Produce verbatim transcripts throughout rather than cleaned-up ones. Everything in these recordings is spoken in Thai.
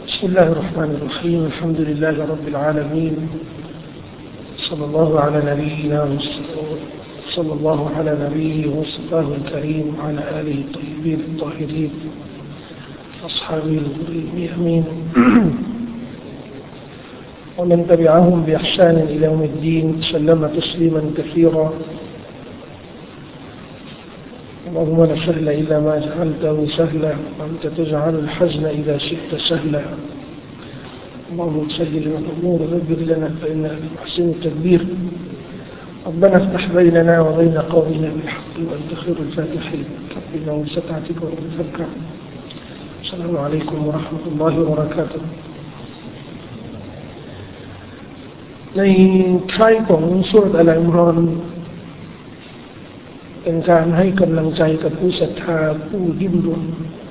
بسم الله الرحمن الرحيم الحمد لله رب العالمين صلى الله على نبينا صلى الله على نبيه وصفاه الكريم وعلى آله الطيبين الطاهرين أصحابه الميامين ومن تبعهم بإحسان إلى يوم الدين سلم تسليما كثيرا اللهم لا سهل إلا ما جعلته سهلا وأنت تجعل الحزن إذا شئت سهلا اللهم سهل الأمور ويسر لنا فإنها بمحسن التدبير ربنا افتح بيننا وبين قومنا بالحق وأنت خير الفاتحين ربنا وسعتك ورحمتك السلام عليكم ورحمة الله وبركاته ในท้ายของซูเราะห์อัลอิมรอนเป็นการให้กำลังใจกับผู้ศรัทธาผู้ดิ้นรน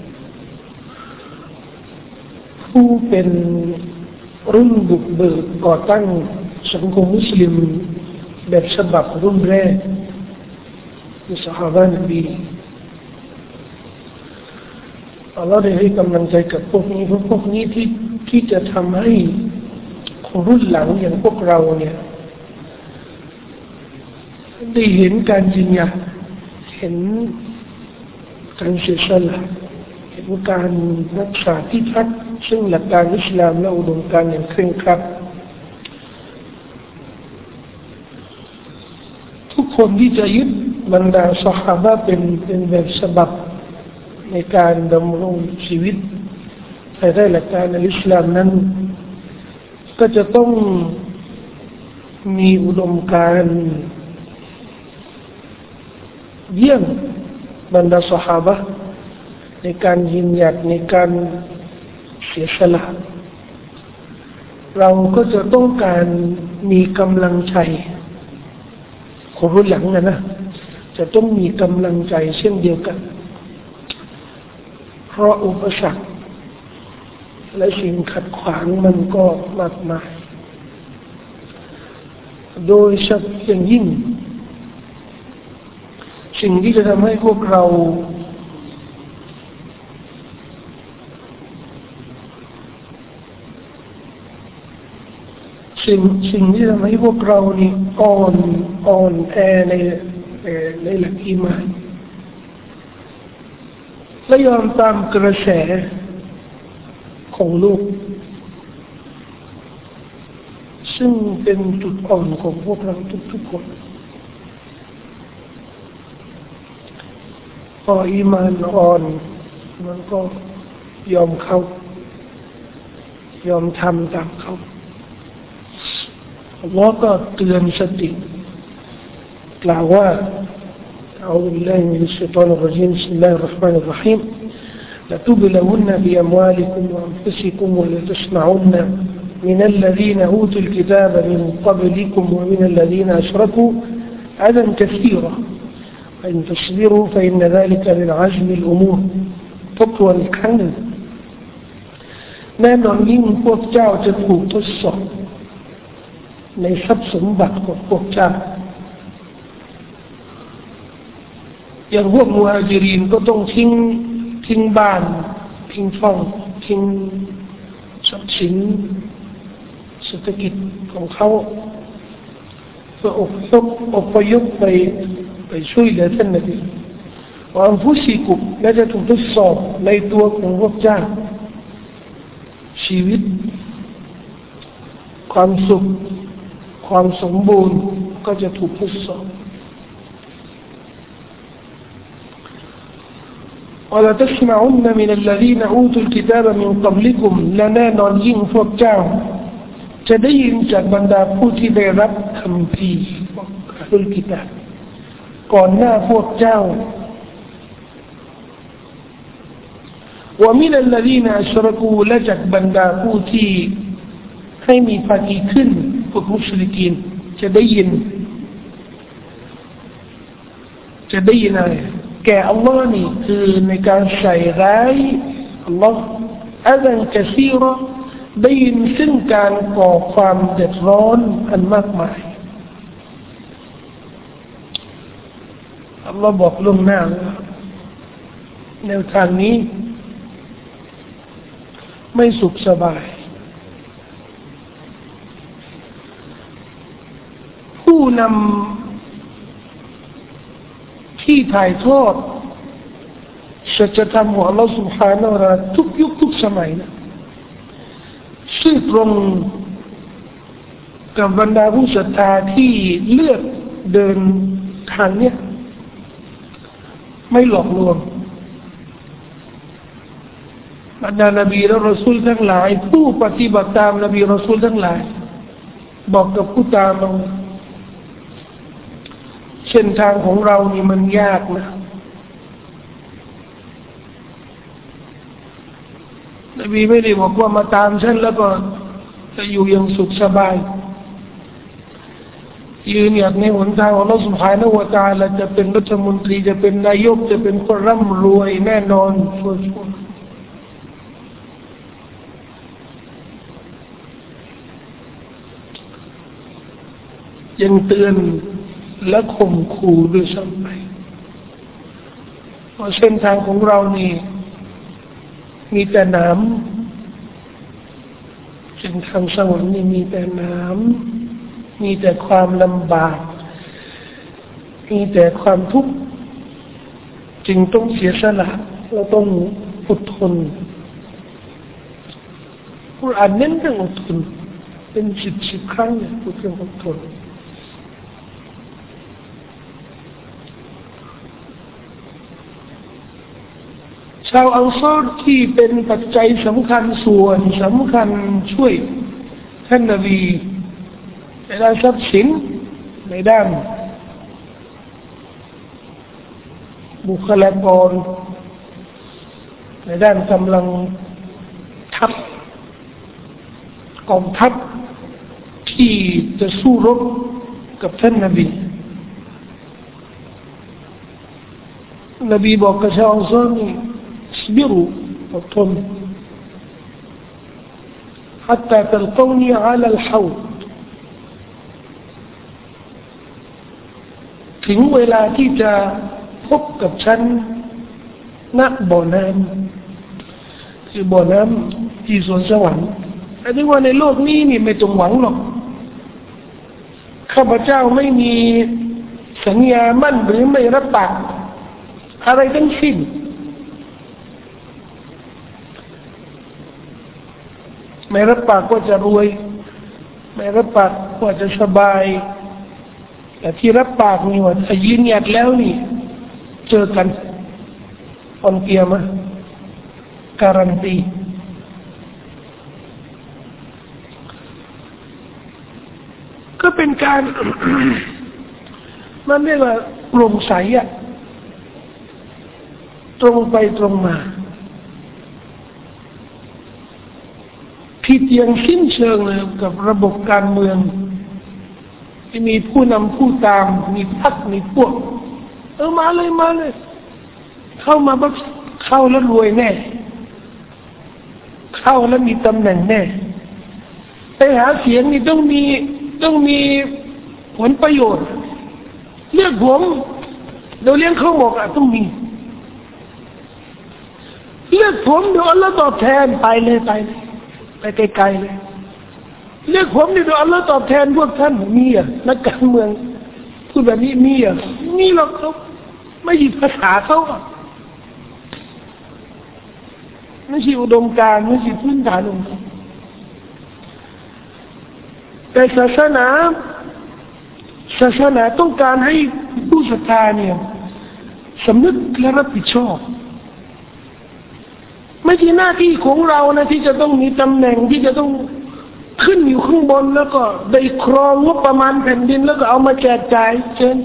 ผู้เป็นรุ่นบุกเบิกก่อตั้งสังคมมุสลิมแบบฉบับรุ่นแรกคือซอฮาบะห์นบีอัลลอฮ์ได้ให้กำลังใจกับพวกนี้เพราะพวกนี้ที่ที่จะทำให้คนรุ่นหลังอย่างพวกเราเนี่ยได้เห็นการยืนหยัดเห็นการเสียสละเห็นการรักษาที่พักซึ่งหลักการอิสลามและอุดมการณ์อย่างเคร่งครัดทุกคนที่จะยึดบรรดาซอฮาบะห์เป็นเป็นแบบฉบับในการดำรงชีวิตภายใต้หลักการอิสลามนั้นก็จะต้องมีอุดมการณ์เยี่ยมบรรดาซอฮาบะห์ในการยืนหยัดในการเสียสละเราก็จะต้องการมีกำลังใจคนรุ่นหลังนะนะจะต้องมีกำลังใจเช่นเดียวกันเพราะอุปสรรคและสิ่งขัดขวางมันก็มากมายโดยเฉพาะอย่างยิ่งสิ่งที่จะทำให้พวกเราสิ่งสิ่งที่ทำให้พวกเรานี่อ่อนอ่อนแอในในหลักอีหม่านและยอมตามกระแสของโลกซึ่งเป็นจุดอ่อนของพวกเราทุกๆคนพออีหม่านอ่อนมันก็ยอมเขายอมทำตามเขาอัลลอฮ์ก็เตือนสติกล่าวว่าأعوذ بالله من الشيطان الرجيم بسم الله الرحمن الرحيم لتبلون بأموالكم وأنفسكم ولتسمعن من الذين أوتوا الكتاب من قبلكم ومن الذين أشركوا أذى كثيرا وإن تصبروا فإن ذلك من عزم الأمور ทบทวนอีกครั้งหนึ่งแน่นอนยิ่งพวกเจ้าจะถูกทดสอบในทรัพย์สมบัติของพวกเจ้าอย่างพวกมุฮัจิรินก็ต้องทิ้งทิ้งบ้านทิ้งช่องทิ้งทรัพย์สินเศรษฐกิจของเขาเพื่ออพยพอพยพไปไปช่วยเหลือท่านนบีว่าอันฟุซิกุและจะถูกทดสอบในตัวของพวกเจ้าชีวิตความสุขความสมบูรณ์ก็จะถูกทดสอบولا تسمعن من الذين أوتوا الكتاب من قبلكم لنا نرجين فوقجاو จะได้ยินจากบรรดาผู้ที่ได้รับคัมภีร์อัลกิตาบก่อนหน้าพวกเจ้า ومن الذين أشركوا และจากบรรดาผู้ที่ให้มีภาคีขึ้นพวกมุชริกีนจะได้ยินจะได้ยินอะไรแก่อัลลอฮ์นี่คือในการใส่ร้ายอัลลอฮ์อัลลอฮ์กะซีรอได้ยินซึ่งการก่อความเดือดร้อนอันมากมายอัลลอฮ์บอกล่วงหน้าว่าแนวทางนี้ไม่สุขสบายผู้นำที่ถ่ายทอดสัจธรรมของอัลลอฮฺ سبحانه และ تعالى ทุกยุคทุกสมัยนะซึ่งตรงกับบรรดาผู้ศรัทธาที่เลือกเดินทางเนี้ยไม่หลอกลวงบรรดานบีและรอซูลทั้งหลายผู้ปฏิบัติตามนบีรอซูลทั้งหลายบอกกับผู้ตามเราเส้นทางของเรานี่มันยากนะนบีไม่ได้บอกว่ามาตามฉันแล้วก็จะอยู่อย่างสุขสบายยืนหยัดในหนทางของอัลเลาะห์ سبحانه และ تعالى จะเป็นรัฐมนตรีจะเป็นนายกจะเป็นคนร่ำรวยแน่นอนชัวร์ยังเตือนและข่มขู่ด้วยซ้ำไปว่าเส้นทางของเรานี่มีแต่น้ำเส้นทางสวรรค์นี่มีแต่น้ำมีแต่ความลำบากมีแต่ความทุกข์จึงต้องเสียสละเราต้องอดทนกุรอานเน้นเรื่องอดทนเป็นสิบสิบครั้งเนี่ยพูดเรื่องอดทนชาวอันซอรที่เป็นปัจจัยสำคัญส่วนสำคัญช่วยท่านนบีในด้านทรัพย์สินในด้านบุคลากรในด้านกำลังทัพกองทัพที่จะสู้รบกับท่านนบีนบีบอกกับชาวอันซอรนี่اصبروا อดทน حتى تلقوني على الحوض ถึงเวลาที่จะพบกับฉันณบ่อน้ำคือบ่อน้ำที่สวนสวรรค์อันนี้ว่าในโลกนี้นี่ไม่ต้องหวังหรอกข้าพเจ้าไม่มีสัญญามั่นหรือไม่รับปากอะไรทั้งสิ้นไม่รับปากว่าจะรวยไม่รับปากว่าจะสบายแต่ที่รับปากนี่ว่าถ้ายืนหยัดแล้วนี่เจอกันวันเกียรติการันตีก็เป็นการ มันเรียกว่าโปร่งใสอะตรงไปตรงมาผิดอย่างสิ้นเชิงเลยกับระบบการเมืองที่มีผู้นำผู้ตามมีพรรคมีพวกเออมาเลยมาเลยเข้ามาบักเข้าแล้วรวยแน่เข้าแล้วมีตำแหน่งแน่ไปหาเสียงนี่ต้องมีต้องมีผลประโยชน์เลือกผมเดี๋ยวเลี้ยงข้าวหมกอ่ะต้องมีเลือกผมเดี๋ยวอัลลอฮ์ตอบแทนไปเลยไปเลยไปไกลๆเลยเลือกผมนี่เดี๋ยวอัลลอฮ์ตอบแทนพวกท่านมีอ่ะนักการเมืองพูดแบบนี้มีอ่ะมีหรอกเขาไม่หยิบภาษาเขาอ่ะไม่ใช่อุดมการณ์ไม่ใช่พื้นฐานของเขาแต่ศาสนาศาสนาต้องการให้ผู้ศรัทธาเนี่ยสำนึกและรับผิดชอบไม่ใช่หน้าที่ของเรานะที่จะต้องมีตำแหน่งที่จะต้องขึ้นอยู่ข้างบนแล้วก็ได้ครองงบประมาณแผ่นดินแล้วก็เอามาแจกจ่ายเชิญ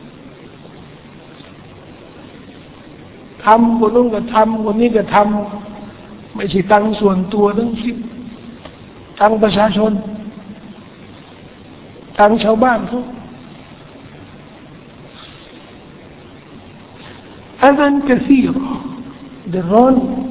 ทำคนนู้นก็ทำคนนี้ก็ทำไม่ใช่ตังส่วนตัวทั้งสิ้นตังประชาชนตังชาวบ้านเขาอันนั้นก็เสียเดือดร้อน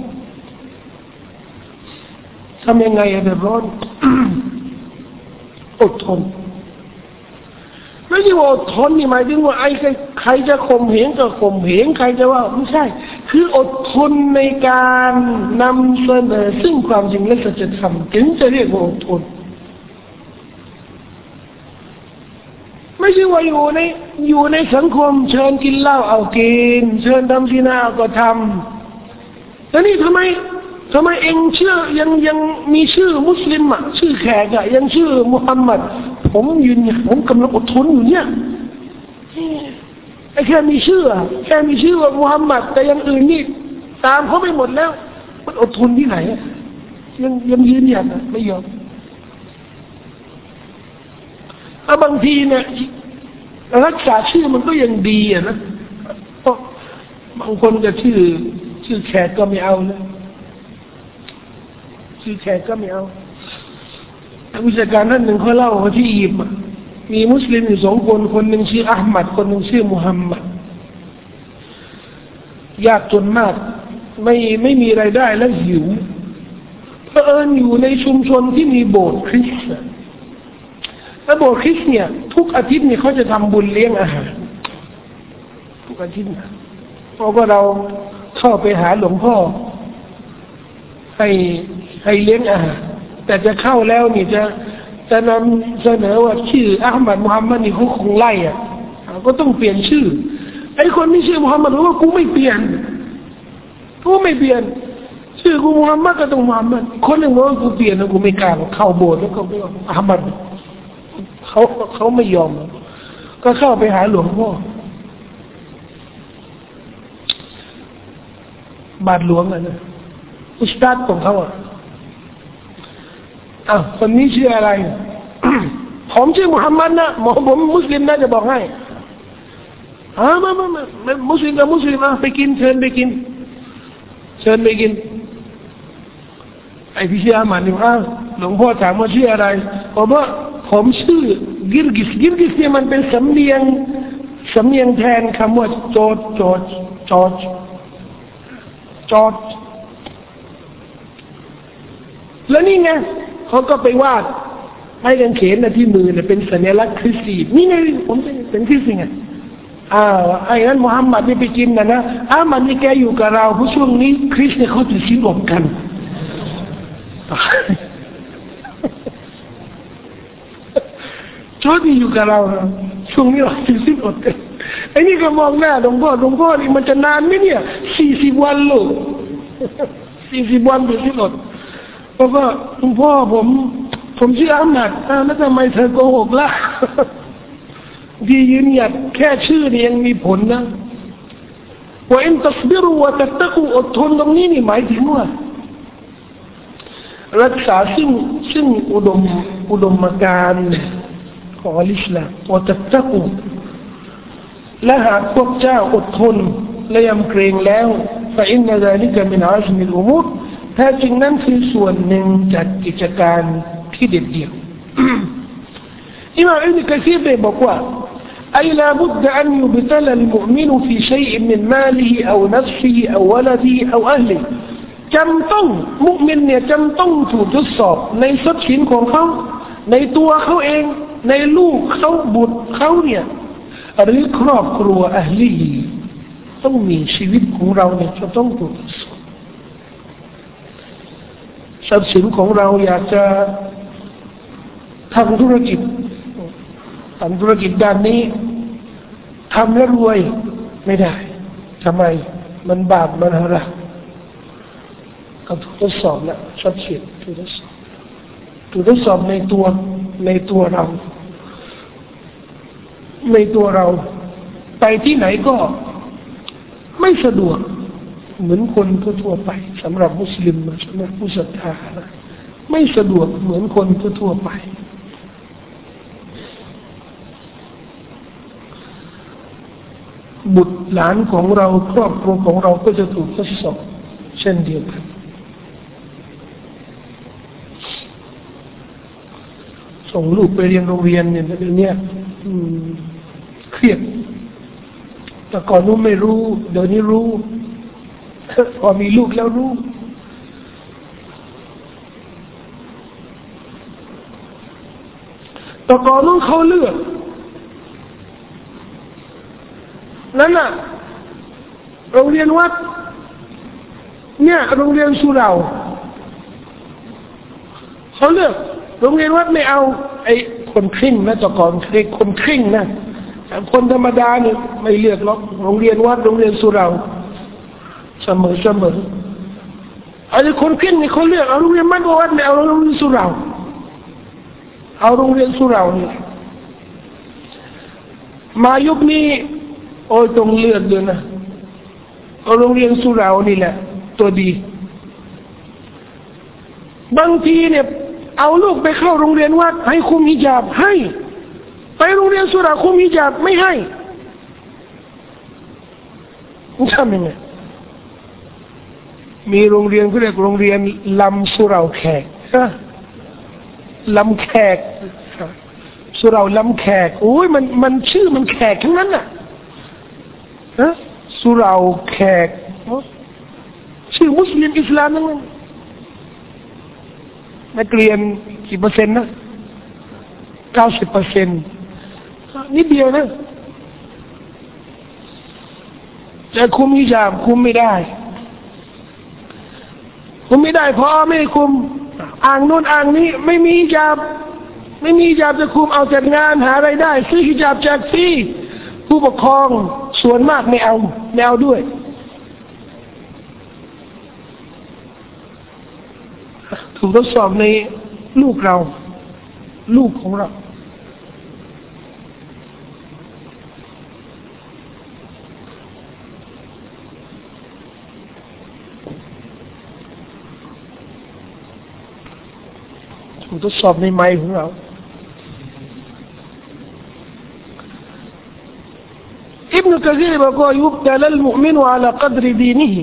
ทำยังไงเดือดร้อน อดทน นไม่ใช่ว่าอดทนนี่หมายถึงว่าไอ้ใครจะข่มเหงก็ข่มเหงใครจะว่าไม่ใช่คืออดทนในการนำเสนอซึ่งความจริงและสัจธรรมถึงจะเรียกว่าอดทนไม่ใช่ว่าอยู่ในอยู่ในสังคมเชิญกินเหล้าเอากินเชิญทำซินาก็ทำแล้วนี่ทำไมทำไมเองเชื่อยังยังมีชื่อมุสลิมอ่ะชื่อแขกอ่ะยังชื่อมุฮัมมัดผมยืนผมกำลังอดทนอยู่เนี่ยไอ้แค่มีชื่อแค่มีชื่อว่ามุฮัมมัดแต่ยังอื่นนี่ตามเขาไม่หมดแล้วมันอดทนที่ไหนยังยังยืนยันไม่ยอมอ่ะบางทีเนี่ยรักษาชื่อมันก็ยังดีอ่ะนะเพราะบางคนจะชื่อชื่อแขกก็ไม่เอานะชื่อแขกก็ไม่เอาวิชาการท่านหนึ่งเขาเล่าว่าที่อียิปต์มีมุสลิมอยู่สองคนคนหนึ่งชื่ออะห์มัดคนหนึ่งชื่อมุฮัมมัดยากจนมากไม่ไม่มีรายได้และหิวเผอิญอยู่ในชุมชนที่มีโบสถ์คริสต์และโบสถ์คริสต์เนี่ยทุกอาทิตย์เนี่ยเขาจะทำบุญเลี้ยงอาหารทุกอาทิตย์เพราะว่าเราเข้าไปหาหลวงพ่อให้ให้เลี้ยงอาหารแต่จะเข้าแล้วนี่จะจะนำเสนอว่าชื่ออะห์มัดมุฮัมมัดนี่เขาคงไล่อ่ะก็ต้องเปลี่ยนชื่อไอ้คนที่ชื่อมุฮัมมัดรู้ว่ากูไม่เปลี่ยนกูไม่เปลี่ยนชื่อกูมุฮัมมัดก็ต้องมุฮัมมัดคนหนึ่งบอกว่ากูเปลี่ยนนะกูไม่กล้าเข้าโบสถ์แล้วก็ไม่เอาอะห์มัดเขาเขาไม่ยอมก็เข้าไปหาหลวงพ่อบาทหลวงอ่ะนะอุสตาดของเขาอ่ะอ้าวคนนี้ชื่ออะไร ผมชื่อมุฮัมมัดนะหมอผมมุสลิมนะจะบอกให้อ่ามามามามุสลิมกับมุสลิมอ่ะไปกินเชิญไปกินเชิญไปกินไอ้พี่ชื่ออามันนี่อ้าวหลวงพ่อถามว่าชื่ออะไรบอกว่าผมชื่อกิรกิสกิรกิสเนี่ยมันเป็นสำเนียงสำเนียงแทนคำว่าจอดจอดจอดจอดแล้วนี่ไงเขาก็ไปวาดให้กางเขนนะที่มือเนี่ยเป็นสัญลักษณ์คริสต์นี่ไงผมเป็นคริสต์ไงอ้าวไอ้นั้นมุฮัมมัดนี่ไปกินนะนะอ้ามันนี่แกอยู่กับเราเพราะช่วงนี้คริสต์เนี่ยเขาถือศีลอดกันช่วงนี้อยู่กับเราช่วงนี้เราถือศีลอดกันไอ้นี่ก็มองหน้าหลวงพ่อหลวงพ่อนี่มันจะนานไหมเนี่ยสี่สิบวันลูกสี่สิบวันถือศีลอดเพราะว่าหลวงพ่อผมผมชื่ออะห์มัดอ้าวแล้วทำไมเธอโกหกล่ะที่ยืนหยัดแค่ชื่อนี่ยังมีผลนะว่าอินตัสบิรุวะตัตตะกูอดทนตรงนี้นี่หมายถึงว่ารักษาซึ่งซึ่งอุดมอุดมการณ์ของอิสลามวะตัตตะกูและหากพวกเจ้าอดทนและยำเกรงแล้วฟะอินนะซาลิกะมินอัซมิลอุมูรแท้จริงนั้นคือส่วนหนึ่งจากกิจการที่เด็ดเดี่ยวอิหม่ามอิบนุกะซีรได้บอกว่าأي لا بد أن يبتلى المؤمن في شيء من ماله أو نفسه أو ولده أو أهله จำต้องมุมินเนี่ยจำต้องถูกทดสอบในทรัพย์สินของเขาในตัวเขาเองในลูกเขาบุตรเขาเนี่ยหรือครอบครัวอัลลีต้องมีชีวิตของเราเนี่ยจะต้องถูกทดสอบทรัพย์สินของเราอยากจะทำธุรกิจทำธุรกิจด้านนี้ทำแล้วรวยไม่ได้ทำไมมันบาปมันอะไรก็ถูกทดสอบแล้วชัดเจนถูกทดสอบถูกทดสอบในตัวในตัวเราในตัวเราไปที่ไหนก็ไม่สะดวกเหมือนคนทั่วไปสำหรับมุสลิมสำหรับผู้ศรัทธาไม่สะดวกเหมือนคนทั่วไปบุตรหลานของเราครอบครัวของเราก็จะถูกทดสอบเช่นเดียวกันส่งลูกไปเรียนโรงเรียนเนี่ยเดี๋ยวนี้เครียดแต่ก่อนนู้นไม่รู้เดี๋ยวนี้รู้พอมีลูกแล้วรู้แต่ก่อนนู้นเขาเลือกนั่นน่ะโรงเรียนวัดเนี่ยโรงเรียนสุเหร่าเขาเลือกโรงเรียนวัดไม่เอาไอ้คนเคร่งนะแต่ก่อนเด็กคนเคร่งนะแต่คนธรรมดาเนี่ยไม่เลือกหรอกโรงเรียนวัดโรงเรียนสุเหร่าเสมอเสมอไอ้คนเคร่งนี่เขาเลือกเอาโรงเรียนวัดวัดไม่เอาโรงเรียนสุเหร่าเอาโรงเรียนสุเหร่านี่มายุคนี้โอ้ยต้องเลือกด้วยนะเอาโรงเรียนสุเหร่านี่แหละตัวดีบางทีเนี่ยเอาลูกไปเข้าโรงเรียนวัดให้คุมฮิญาบให้ไปโรงเรียนสุเหร่าคุมฮิญาบไม่ให้มันทำยังไงมีโรงเรียนเขาเรียกโรงเรียนลำสุเหร่าแขกลำแขกสุเหร่าลำแขกโอ้ยมันมันชื่อมันแขกทั้งนั้นน่ะฮะสุเหร่าแขกชื่อมุสลิมอิสลามนั่นนั่นนักเรียนกี่เปอร์เซ็นต์นะเก้าสิบเปอร์เซ็นต์นิดเดียวนะแต่คุมฮิญาบคุมไม่ได้คุมไม่ได้เพราะไม่คุมอ่างโน่นอ่างนี้ไม่มีฮิญาบไม่มีฮิญาบจะคุมเอาจัดงานหาไรายได้ซื้อฮิญาบแจกฟรีผู้ปกครองส่วนมากไม่เอาไม่เอาด้วยถูกทดสอบในลูกเราลูกของเราถูกทดสอบในไม้ของเราอิบนุกะซีรบอกว่ายุบตะลัลมุอ์มินอะลากัดรดีนิฮิ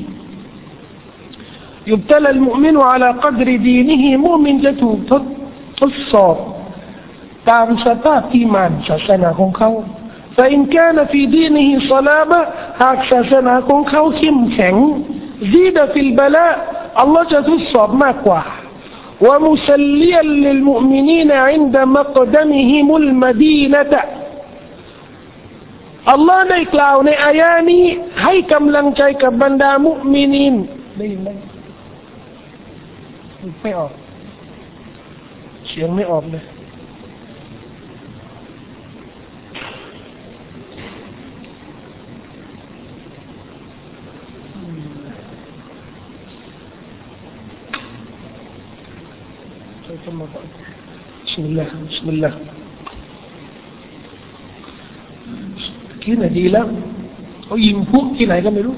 يبتلى المؤمن على قدر دينه مؤمن จะถูกทดทดสอบตามสภาพอีหม่านศาสนาของเขา فإن كان في دينه صلابة หากศาสนาของเขาเข้มแข็ง زيد في البلاء อัลลอฮ์จะทดสอบมากกว่า ومسليا للمؤمنين عند مقدمهم المدينة อัลลอฮ์ได้กล่าวในอายะห์นี้ให้กำลังใจกับบรรดามุมินีนได้ยินไหมไม่ออกเสียงไม่ออกเลยبسم الله بسم الله กี่นาทีแล้วเขายิงพวกที่ไหนก็ไม่รู้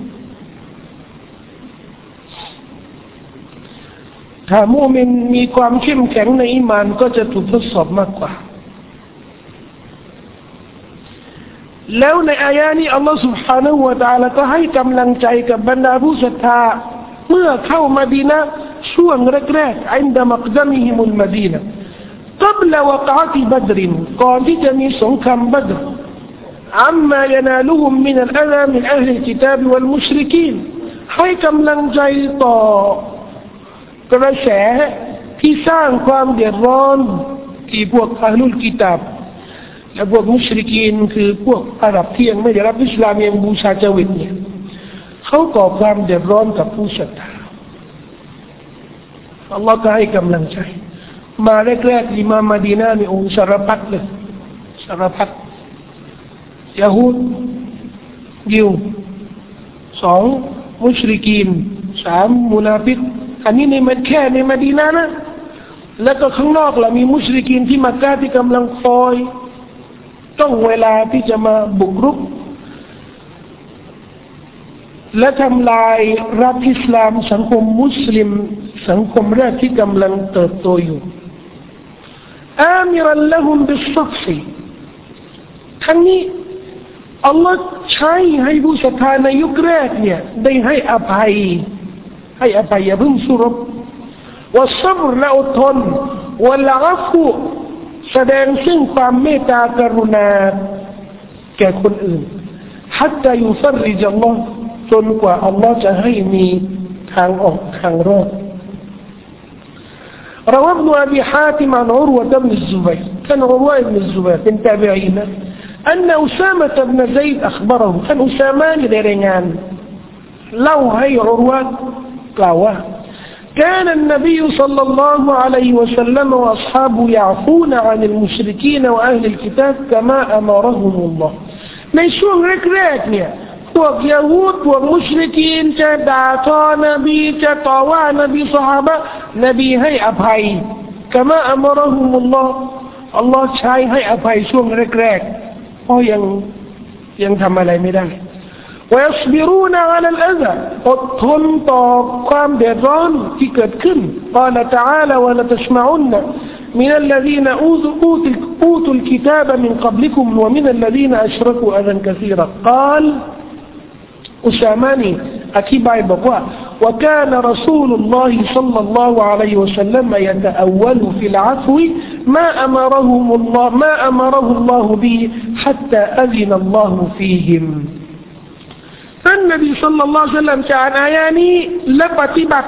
ถ้ามุมินมีความเข้มแข็งในอีหม่านก็จะถูกทดสอบมากกว่าแล้วในอายะนี้อัลลอฮฺ سبحانه และ تعالى ก็ให้กำลังใจกับบรรดาผู้ศรัทธาเมื่อเข้ามาดีนะห์ช่วงแรกๆ عند مقدمهم المدينة قبل وقعة بدر ก่อนที่จะมีสงครามบัดร عما ينالهم من الأذى من أهل الكتاب والمشركين ให้กำลังใจต่อกระแสที่สร้างความเดือดร้อนที่พวกอะห์ลุลกิตาบและพวกมุชริกีนคือพวกอาหรับที่ยังไม่ได้รับอิสลามยังบูชาจวิตเนี่ยเขาก่อความเดือดร้อนกับผู้ศรัทธาอัลลอฮฺก็ให้กำลังใจมาแรกๆที่มามาดีนานี่องค์สารพัดเลยสารพัดยะฮูดยิวสองมุชริกีนสามมุนาฟิกอันนี้ในมันแค่ในมะดีนะห์นะแล้วก็ข้างนอกล่ะมีมุชริกีนที่มักกะฮ์ที่กำลังคอยต้องเวลาที่จะมาบุกรุกและทำลายรัฐอิสลามสังคมมุสลิมสังคมแรกที่กำลังเติบโตอยู่อามิรันละฮุมบิศซัฟซิทั้งนี้อัลลอฮ์ใช้ให้ผู้ศรัทธาในยุคแรกเนี่ยได้ให้อภัยให้อภัยอย่าเพิ่งสู้รบวัศบรและอดทนวัลอาฟูแสดงซึ่งความเมตตากรุณาแก่คนอื่นฮัตตายุฟัรริจัลลอฮ์จนกว่าอัลลอฮ์จะให้มีทางออกทางรอดروى ابن أبي حاتم عن عروة بن الزبير كان عروة بن الزبير من تابعين อันนั้นอุซามะบินซัยด์อัคบะเราท่านอุซามะนี่ได้รายงานเล่าให้อุรวะกล่าวว่าكان النبي صلى الله عليه وسلم وأصحابه يعفون عن المشركين وأهل الكتاب كما أمرهم الله ในช่วงแรกๆเนี่ยพวกยิวพวกมุชริกีนจะด่าทอนบีจะต่อว่านบีซอฮาบะห์นบีให้อภัย كما أمرهم الله อัลลอฮ์ใช้ให้อภัยช่วงแรกๆเพราะยังยังทำอะไรไม่ได้ويصبرون على الأذى อดทนต่อความเดือดร้อนที่เกิดขึ้น قال تعالى ولا تسمعن من الذين أوتوا أوتوا الكتاب من قبلكم ومن الذين أشركوا أذى كثيرا قال أساماني أكيباي بقوا وكان رسول الله صلى الله عليه وسلم يتأول في العفو ما أمرهم الله ما أمره الله به حتى أذن الله فيهمท่านนบีศ็อลลัลลอฮุอะลัยฮิวะซัลลัมจะอ่านอายะนี้และปฏิบัติ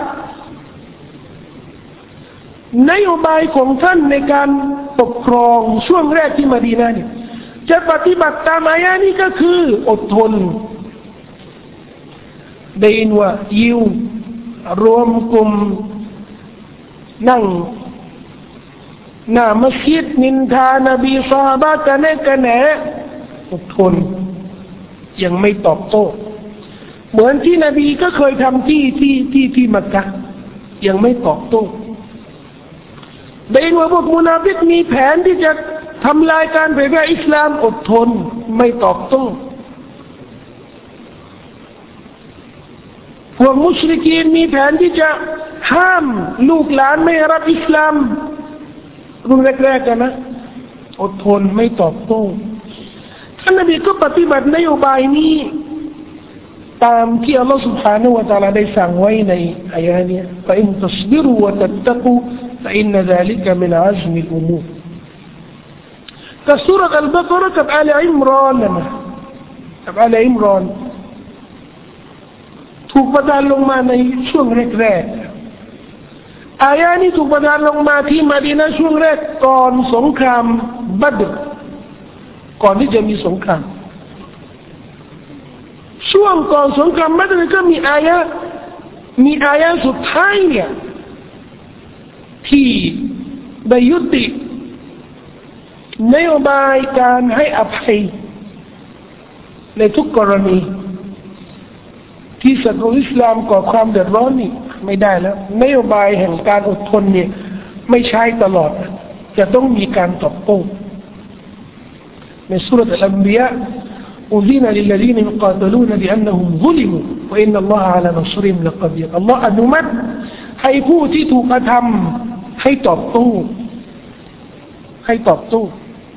นโยบายของท่านในการปกครองช่วงแรกที่มะดีนะห์เนี่ยจะปฏิบัติตามอายะนี้ก็คืออดทนได้ยินว่ายิวรวมกลุ่มนั่งหน้ามัสยิดนินทานบีซอฮาบะห์กันแน่กันแหนอดทนยังไม่ตอบโต้เหมือนที่นบีก็เคยทำที่ที่ที่ที่มักกะฮ์ยังไม่ตอบโต้ได้ยินว่าพวกมุนาฟิกมีแผนที่จะทำลายการเผยแพร่อิสลามอดทนไม่ตอบโต้พวกมุชริกีนมีแผนที่จะห้ามลูกหลานไม่รับอิสลามรุ่นแรกๆกันนะอดทนไม่ตอบโต้ท่านนบีก็ปฏิบัตินโยบายนี้ตามที่อัลลอฮฺ سبحانه และ تعالى ได้สั่งไว้ในอายะนี้ فإن تصبروا وتتقوا فإن ذلك من عزم الأمور กับซูเราะห์อัลบะเกาะเราะห์กับอาลอิมรอนนะกับอาลอิมรอนถูกประทานลงมาในช่วงแรกๆอายะนี้ถูกประทานลงมาที่มะดีนะห์ช่วงแรกก่อนสงครามบัดรก่อนที่จะมีสงครามช่วงก่อนสงครามบัดรก็มีอายะมีอายะสุดท้ายเนี่ยที่ได้ยุตินโยบายการให้อภัยในทุกกรณีที่ศัตรูอิสลามก่อความเดือดร้อนนี่ไม่ได้แล้วนโยบายแห่งการอดทนเนี่ยไม่ใช่ตลอดจะต้องมีการตอบโต้ในซูเราะห์อัลอันบิยาأذن للذين يقاتلون بأنهم ظلموا وإن الله على نصرهم لقدير อัลลอฮฺอนุมัติให้ผู้ที่ถูกกระทำให้ตอบโต้ให้ตอบโต้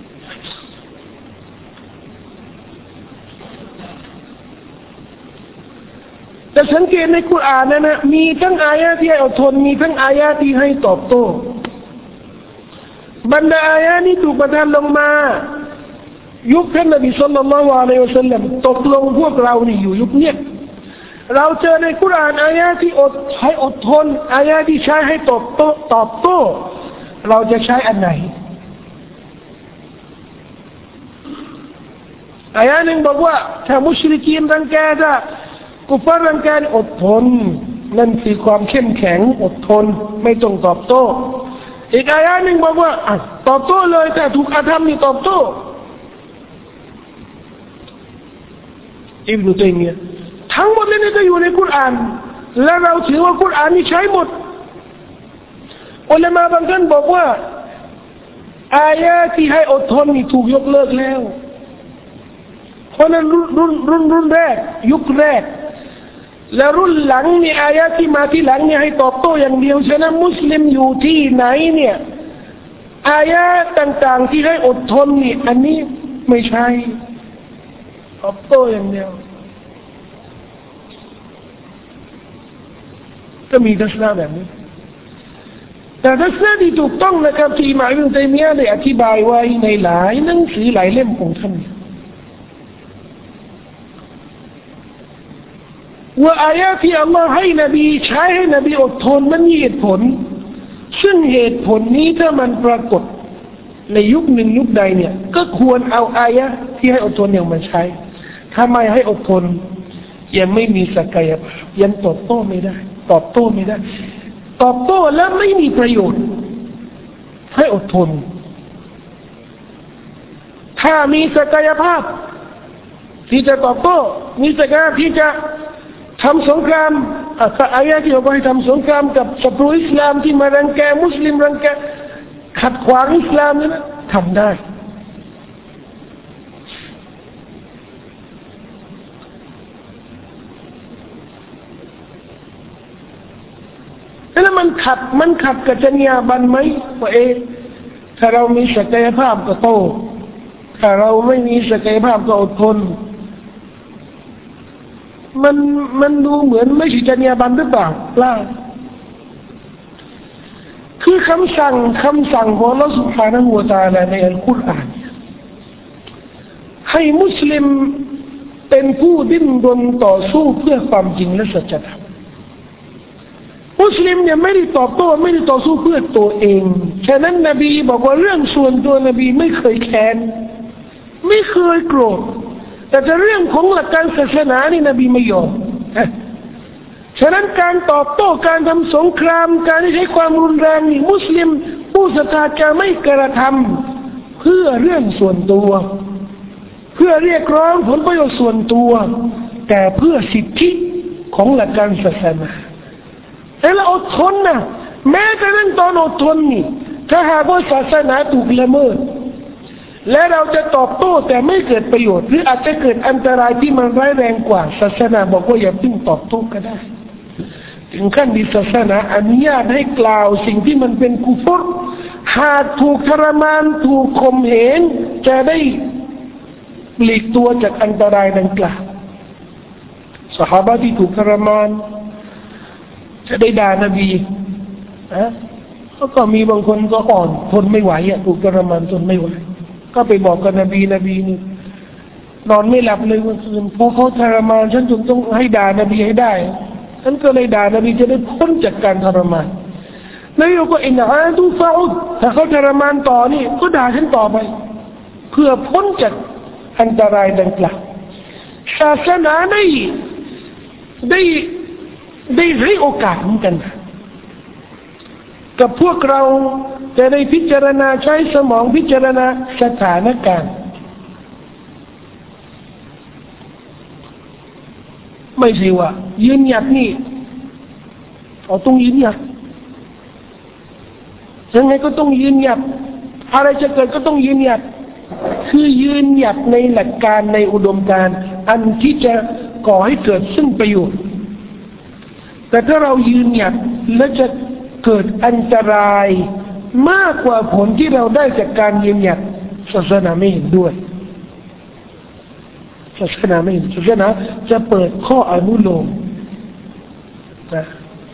แต่สังเกตในกุรอานนะนะมีทั้งอายะที่ให้อดทนมีทั้งอายะที่ให้ตอบโต้บรรดาอายะนี้ถูกประทานลงมายุคท่านนบีศ็อลลัลลอฮุอะลัยฮิวะซัลลัมตกลงพวกเรานี่อยู่ยุคเนี้ยเราเจอในกุรอานอายะที่อดให้อดทนอายะที่ใช้ให้ตอบโต้ตอบโต้เราจะใช้อันไหนอายะหนึ่งบอกว่าถ้ามุชริกีนรังแกจะกุฟาร์รังแกอดทนนั่นคือความเข้มแข็งอดทนไม่ต้องตอบโต้อีกอายะหนึ่งบอกว่าตอบโต้เลยแต่ถูกอาธรรมนี่ตอบโต้อิบนุตัยมียะห์ทั้งหมดนี้ก็อยู่ในกุรอานและเราถือว่ากุรอานนี่ใช้หมดอุลามะบางท่านบอกว่าอายะที่ให้อดทนนี่ถูกยกเลิกแล้วเพราะนั้นรุ่นรุ่นรุ่นรุ่นแรกยุคแรกและรุ่นหลังนี่อายะที่มาที่หลังนี่ให้ตอบโต้อย่างเดียวฉะนั้นมุสลิมอยู่ที่ไหนเนี่ยอายะต่างๆที่ให้อดทนนี่อันนี้ไม่ใช่ตอบโต้อย่างเดียวก็มีทัศนะแบบนี้แต่ทัศนะที่ถูกต้องนะครับที่อิหม่ามอิบนุตัยมียะห์ได้อธิบายไว้ในหลายหนังสือหลายเล่มของท่านว่าอายะที่อัลลอฮ์ให้นบีใช้ให้นบีอดทนมันมีเหตุผลซึ่งเหตุผลนี้ถ้ามันปรากฏในยุคหนึ่งยุคใดเนี่ยก็ควรเอาอายะที่ให้อดทนอย่างมาใช้ถ้าไม่ให้อดทนยังไม่มีศักยภาพยังตอบโต้ไม่ได้ตอบโต้ไม่ได้ตอบโต้แล้วไม่มีประโยชน์ให้อดทนถ้ามีศักยภาพที่จะตอบโต้มีศักยภาพที่จะทำสงครามอายะที่บอกว่าให้ทำสงครามกับศัตรูอิสลามที่มารังแกมุสลิมรังแกขัดขวางอิสลามนี่นะทำได้แล้วมันขัดมันขัดกับจรรยาบรรณไหมว่าเอถ้าเรามีศักยภาพก็โต้ถ้าเราไม่มีศักยภาพก็อดทนมันมันดูเหมือนไม่ใช่จรรยาบรรณหรือเปล่าล่ะคือคำสั่งคำสั่งของอัลเลาะห์ซุบฮานะฮูวะตะอาลาในอัลกุรอานให้มุสลิมเป็นผู้ดิ้นรนต่อสู้เพื่อความจริงและสัจธรรมมุสลิมเนี่ยไม่ได้ตอบโต้ไม่ได้ต่อสู้เพื่อตัวเองฉะนั้นนบีบอกว่าเรื่องส่วนตัวนบีไม่เคยแค้นไม่เคยโกรธแต่จะเรื่องของหลักการศาสนานี่นบีไม่ยอมฉะนั้นการตอบโต้การทำสงครามการใช้ความรุนแรงนี่มุสลิมผู้ศรัทธาจะไม่กระทำเพื่อเรื่องส่วนตัวเพื่อเรียกร้องผลประโยชน์ส่วนตัวแต่เพื่อสิทธิของหลักการศาสนาแต่เราอดทนนะแม้กระทั่งตอนอดทนนี่ถ้าหากว่าศาสนาถูกละเมิดและเราจะตอบโต้แต่ไม่เกิดประโยชน์หรืออาจจะเกิดอันตรายที่มันร้ายแรงกว่าศาสนาบอกว่าอย่าเพิ่งตอบโต้ก็ได้ถึงขั้นที่ศาสนาอนุญาตให้กล่าวสิ่งที่มันเป็นกุฟรหากถูกทรมานถูกข่มเหงจะได้หลีกตัวจากอันตรายดังกล่าวซอฮาบะห์ที่ถูกทรมานจะได้ด่านบีนะก็มีบางคนก็อ่อนทนไม่ไหวอ่ะถูกทรมานทนไม่ไหวก็ไปบอกกับนบีนบีนี่นอนไม่หลับเลยวันคืนเพราะเขาทรมานฉันจนต้องให้ด่านบีให้ได้ฉันก็เลยด่านบีจะได้พ้นจากการทรมานนบีก็อินอาดูฟาอุดถ้าเขาทรมานต่อนี่ก็ด่าฉันต่อไปเพื่อพ้นจากอันตรายดังกล่าวศาสนาได้ได้ได้ให้โอกาสเหมือนกันกับพวกเราจะได้พิจารณาใช้สมองพิจารณาสถานการณ์ไม่ใช่ว่ายืนหยัดนี่เราต้องยืนหยัดยังไงก็ต้องยืนหยัดอะไรจะเกิดก็ต้องยืนหยัดคือยืนหยัดในหลักการในอุดมการณ์อันที่จะก่อให้เกิดซึ่งประโยชน์แต่ถ้าเรายืนหยัดและจะเกิดอันตรายมากกว่าผลที่เราได้จากการยืนหยัดศาสนาไม่เห็นด้วยศาสนาไม่เห็นศาสนาจะเปิดข้ออนุโลมนะ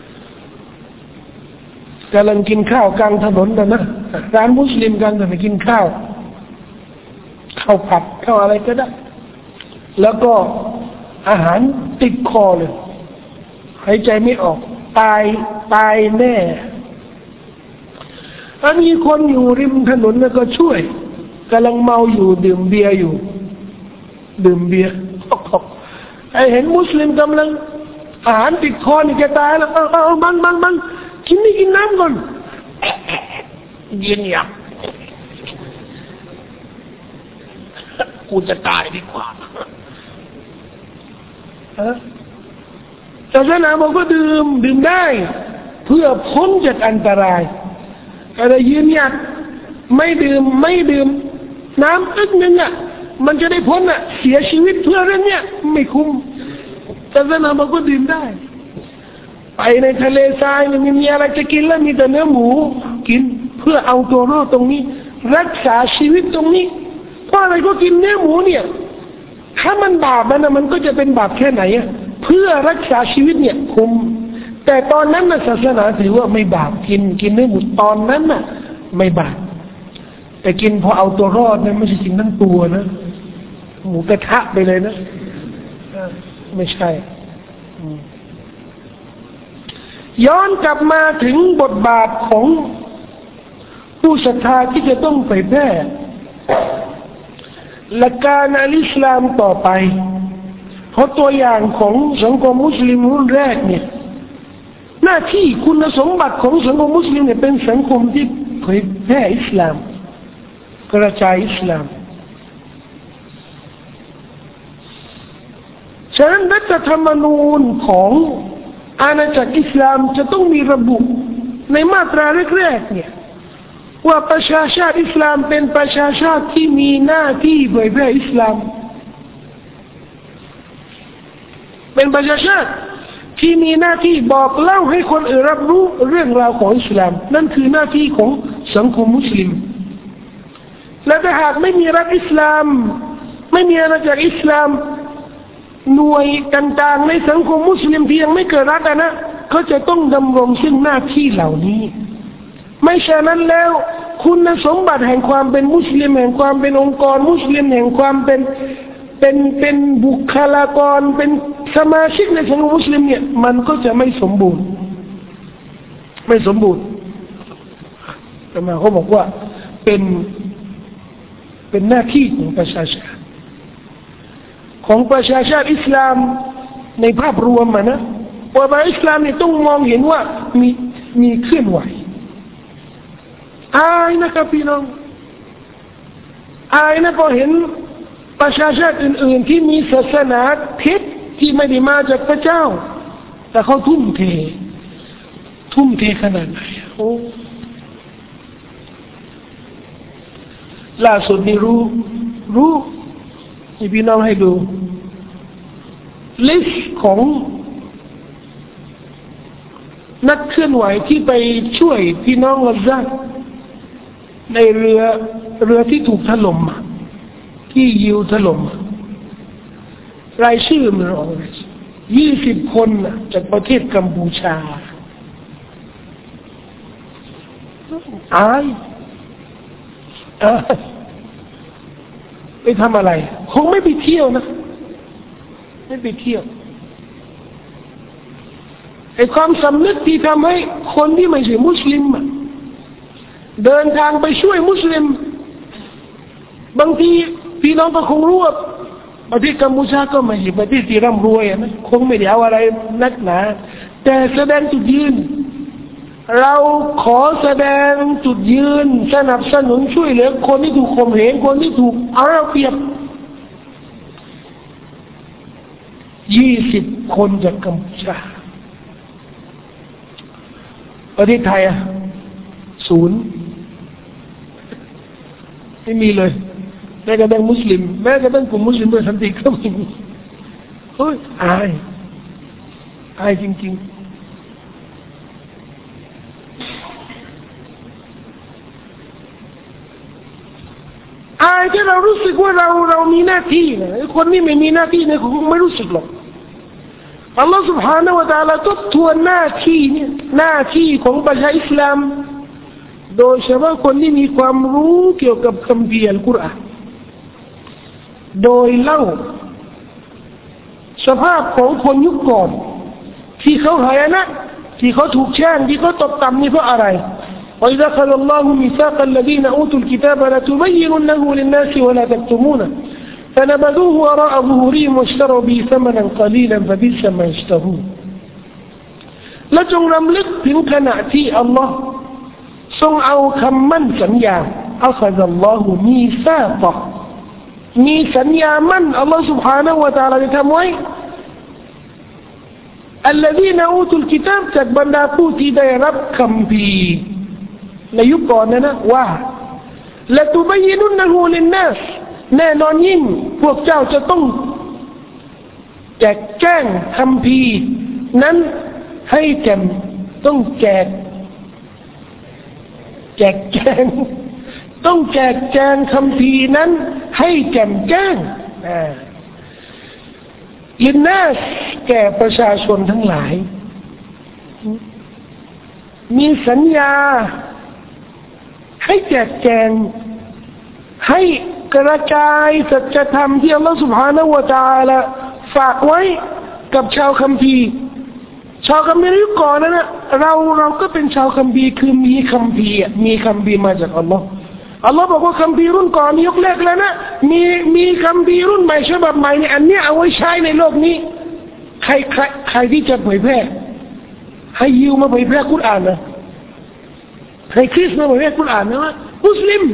กำลังกินข้าวกลางถนนนะนะร้านมุสลิมกันแต่กินข้าวข้าวผัดข้าวอะไรก็ได้แล้วก็อาหารติดคอเลยหายใจไม่ออกตายตายแน่ถ้ามีคนอยู่ริมถนนแล้วก็ช่วยกำลังเมาอยู่ดื่มเบียร์อยู่ดื่มเบียร์ไอเห็นมุสลิมกำลังอาหารติดคอนี่จะตายแล้วเอาเอาบังบังบังกินนี่กินน้ำก่อนยืนหยัดกูจะตายดีกว่าศาสนาบอกว่าดื่มดื่มได้เพื่อพ้นจากอันตรายแต่ยืนหยัดไม่ดื่มไม่ดื่มน้ำอึกนึงอ่ะมันจะได้พ้นอ่ะเสียชีวิตเพื่อเรื่องเนี้ยไม่คุ้มศาสนาบอกว่าดื่มได้ไปในทะเลทรายมันมีอะไรจะกินแล้วมีแต่เนื้อหมูกินเพื่อเอาตัวรอดตรงนี้รักษาชีวิตตรงนี้เพราะอะไรก็กินเนื้อหมูเนี่ยถ้ามันบาปมันนะมันก็จะเป็นบาปแค่ไหนอ่ะเพื่อรักษาชีวิตเนี่ยคุ้มแต่ตอนนั้นนะศาสนาถือว่าไม่บาปกินกินเนื้อหมูตอนนั้นน่ะไม่บาปแต่กินพอเอาตัวรอดนะไม่ใช่กินทั้งตัวนะหมูกระทะไปเลยนะไม่ใช่ย้อนกลับมาถึงบทบาทของผู้ศรัทธาที่จะต้องเผยแพร่หลักการอัลอิสลามต่อไปเพราะตัวอย่างของสังคมมุสลิมรุ่นแรกเนี่ยหน้าที่คุณสมบัติของสังคมมุสลิมเนี่ยเป็นสังคมที่เผยแพร่อิสลามกระจายอิสลามฉะนั้นรัฐธรรมนูญของอาณาจักรอิสลามจะต้องมีระบุในมาตราแรกๆเนี่ยว่าประชาชาติอิสลามเป็นประชาชาติที่มีหน้าที่เผยแพร่อิสลามเป็นประชาชาติที่มีหน้าที่บอกเล่าให้คนอื่นรับรู้เรื่องราวของอิสลามนั่นคือหน้าที่ของสังคมมุสลิมและถ้าหากไม่มีรัฐอิสลามไม่มีอาณาจักรอิสลามหน่วยต่างๆในสังคมมุสลิมที่ยังไม่เกิดรัฐนะเขาจะต้องดำรงซึ่งหน้าที่เหล่านี้ไม่ฉะนั้นแล้วคุณสมบัติแห่งความเป็นมุสลิมแห่งความเป็นองค์กรมุสลิมแห่งความเป็นเป็นเป็นบุคลากรเป็นสมาชิกในสังคมมุสลิมเนี่ยมันก็จะไม่สมบูรณ์ไม่สมบูรณ์แต่มาเขาบอกว่าเป็นเป็นหน้าที่ของประชาชาติของประชาชาติอิสลามในภาพรวมนะว่าประชาชาติอิสลามเนี่ยต้องมองเห็นว่ามีมีเคลื่อนไหวอายนะครับพี่น้องอายนะพอเห็นประชาชาติอื่นๆที่มีศาสนาเท็จที่ไม่ได้มาจากพระเจ้าแต่เขาทุ่มเททุ่มเทขนาดไหนโอ้ล่าสุดนี่รู้รู้นี่พี่น้องให้ดูลิสต์ของนักเคลื่อนไหวที่ไปช่วยพี่น้องกาซาในเรือเรือที่ถูกถล่มที่ยิวถล่มรายชื่อมันออกยี่สิบคนจากประเทศกัมพูชาอายอายไปทำอะไรคงไม่ไปเที่ยวนะไม่ไปเที่ยวไอ้ความสำนึกที่ทำให้คนที่ไม่ใช่มุสลิมเดินทางไปช่วยมุสลิมบางทีพี่น้องก็คงรู้ว่าประเทศกัมพูชาก็ไม่ใช่ประเทศที่ร่ำรวยนะคงไม่ได้เอาอะไรนักหนาแต่แสดงจุดยืนเราขอแสดงจุดยืนสนับสนุนช่วยเหลือคนที่ถูกข่มเหงคนที่ถูกเอาเปรียบยี่สิบคนจากกัมพูชาประเทศไทยอ่ะศูนย์ไม่มีเลยแม้กระทั่งมุสลิมแม้กระทั่งกลุ่มมุสลิมด้วยสันติก็ไม่มีเฮ้ยอายอายจริงๆอายที่เรารู้สึกว่าเราเรามีหน้าที่นะคนที่ไม่มีหน้าที่เนี่ยคงไม่รู้สึกหรอกอัลลอฮฺ سبحانه และ تعالى ทบทวนหน้าที่เนี่ยหน้าที่ของประชาอิสลามโดยเฉพาะคนที่มีความรู้เกี่ยวกับคัมภีร์อัลกุรอานโดยเล่าสภาพของคนยุคก่อนที่เขาหายนะที่เขาถูกแช่งที่เขาตกต่ำนี่เพราะอะไรوإذا أخذ الله ميثاق الذين أوتوا الكتاب لتبيننه للناس ولا تكتمونه فنبذوه وراء ظهورهم واشتروا به ثمنا قليلا فبئس ما يشترون และจงรำลึกถึงขณะที่อัลลอฮ์ทรงเอาคำมั่นสัญญาอัคซัลลอฮุมีซาตะมีสัญญามั่นอัลลอฮ์ سبحانه และ تعالى ได้ทำไว้ الذين أوتوا الكتاب จากบรรดาผู้ที่ได้รับคัมภีร์ในยุคก่อนนะนะว่าละตุบยินุนนะฮูลินนัสแน่นอนยิ่งพวกเจ้าจะต้องแจกแจงคัมภีร์นั้นให้แก่ต้องแจกแจกแจงต้องแจกแจงคัมภีร์นั้นให้แจ่มแจ้งลินนัสแก่ประชาชนทั้งหลายมีสัญญาให้แจกแจงให้กระจายสัจธรรมที่อัลลอฮฺ سبحانه และ تعالى ฝากไว้กับชาวคัมภีร์ชาวคัมภีร์ยุคก่อนนั้นนะเราเราก็เป็นชาวคัมภีร์คือมีคัมภีร์มีคัมภีร์มาจากอัลลอฮ์อัลลอฮ์บอกว่าคัมภีร์รุ่นก่อนยกเลิกแล้วนะมีมีคัมภีร์รุ่นใหม่ฉบับใหม่เนี่ยอันนี้เอาไว้ใช้ในโลกนี้ใครใครใครที่จะเผยแพร่ให้ยิวมาเผยแพร่กุรอานนะให้คริสต์มาเผยแพร่กุรอานนะมุสลิม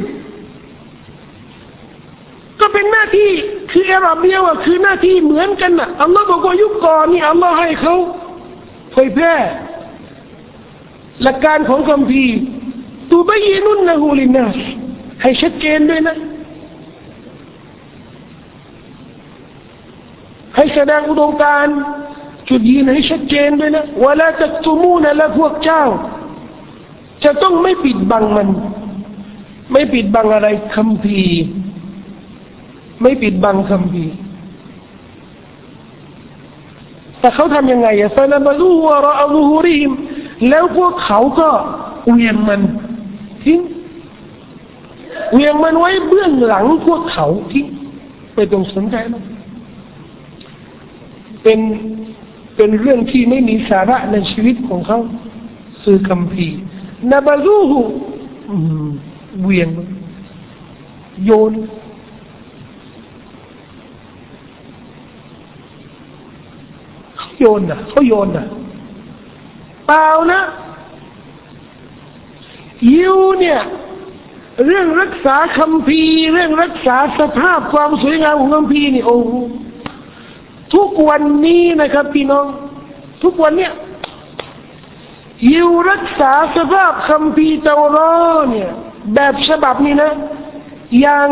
ก็เป็นหน้าที่คืออาหรับเดียวอะคือหน้าที่เหมือนกันน่ะอัลลอฮ์บอกว่ายุคก่อนนี่อัลลอฮ์ให้เขาเผยแพร่หลักการของคัมภีร์ตุบยีนุนนะฮูลินนัสให้ชัดเจนด้วยนะให้แสดงอุดมการณ์จุดยืนให้ชัดเจนด้วยนะวะลาตักตุมูนะและพวกเจ้าจะต้องไม่ปิดบังมันไม่ปิดบังอะไรคัมภีร์ไม่ปิดบังคัมภีร์แต่เขาทำยังไงอะฟะนะบะลูวะรออูฮูริฮิมแล้วพวกเขาก็เวียงมันทิ้งเวียงมันไว้เบื้องหลังพวกเขาทิ้งไม่ต้องสนใจมันเป็นเป็นเรื่องที่ไม่มีสาระในชีวิตของเขาคือคัมภีร์นะบะลูฮูเวียงโยนโยนนะเขาโยนนะเปล่านะยิวเนี่ยเรื่องรักษาคัมภีร์เรื่องรักษาสภาพความสวยงามของคัมภีร์นี่โอ้ทุกวันนี้นะครับพี่น้องทุกวันเนี่ยยิวรักษาสภาพคัมภีร์เตารอเนี่ยแบบฉบับนี้นะอย่าง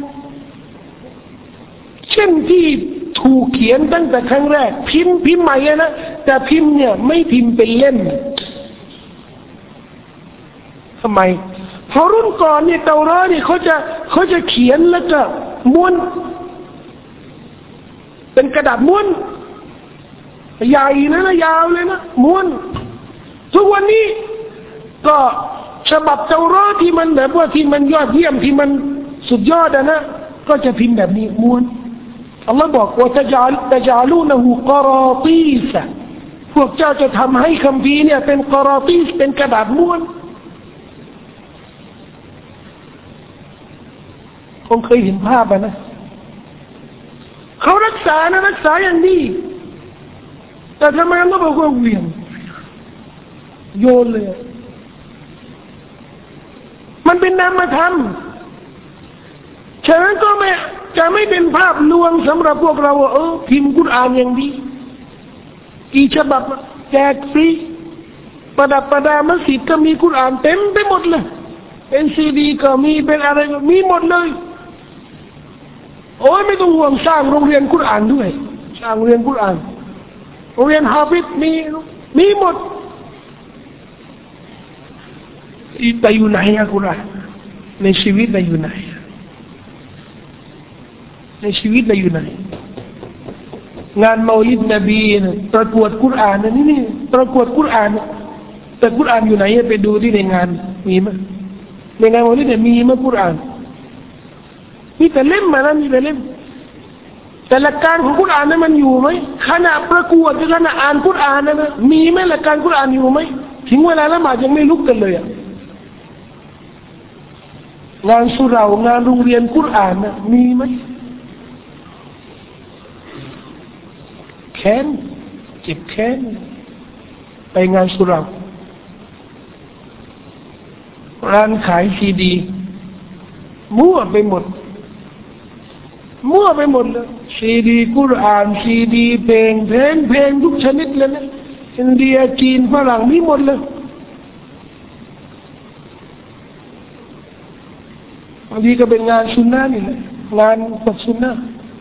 เช่นที่ถูกเขียนตั้งแต่ครั้งแรกพิมพ์พิมพ์ใหม่นะแต่พิมพ์เนี่ยไม่พิมพ์เป็นเล่มทำไมเพราะรุ่นก่อนเนี่ยเตารอเนี่ยเขาจะเขาจะเขียนแล้วก็ม้วนเป็นกระดาษม้วนใหญ่นะนะยาวเลยนะม้วนทุกวันนี้ก็ฉบับเตารอที่มันแบบว่าที่มันยอดเยี่ยมที่มันสุดยอดนะก็จะพิมพ์แบบนี้ม้วนอัลลอฮ์บอกว่าจะจัลจะจัลูนะฮูกราตีสพวกเจ้าจะทำให้คัมภีร์เนี่ยเป็นกราตีสเป็นกระดาษม้วนคงเคยเห็นภาพอ่ะนะเขารักษานะรักษาอย่างดีแต่ทำไมอัลลอฮ์บอกว่าเวียงโยนเลยมันเป็นนามธรรมฉะนั้นก็ไม่จะไม่เป็นภาพลวงสำหรับพวกเราเออพิมพ์กุรอานอย่างดีกี่ฉบับแจกฟรีประดับประดามัสยิดก็มีกุรอานเต็มไปหมดเลยเป็นซีดีก็มีเป็นอะไรก็มีหมดเลยโอ้ยไม่ต้องห่วงสร้างโรงเรียนกุรอานด้วยสร้างโรงเรียนกุรอานโรงเรียนฮาฟิซมีมีหมดแต่อยู่ไหนอะกุรอานในชีวิตเราอยู่ไหนในชีวิตเราอยู่ไหนงานเมาลิดนบีนะประกวดกุรอานนี่นี่ประกวดกุรอานแต่กุรอานอยู่ไหนไปดูที่ในงานมีมั้ยในงานเมาลิดเนี่ยมีมั้ยกุรอานมีแต่เล่มมานะมีแต่เล่มแต่หลักการของกุรอานนั้นมันอยู่ไหมขณะประกวดขณะอ่านกุรอานนะมีไหมหลักการกุรอานอยู่ไหมถึงเวลาละหมาดยังไม่ลุกกันเลยอ่ะงานสุเหร่างานโรงเรียนกุรอานนะมีไหมแค้นเจ็บแค้นไปงานสุเหร่าร้านขายซีดีมั่วไปหมดมั่วไปหมดเลยซีดีกุรอานซีดีเพลงเพลงเพลงทุกชนิดเลยนะอินเดียจีนฝรั่งมีหมดเลยบางทีก็เป็นงานซุนนะนี่แหละงานปักซุนนะ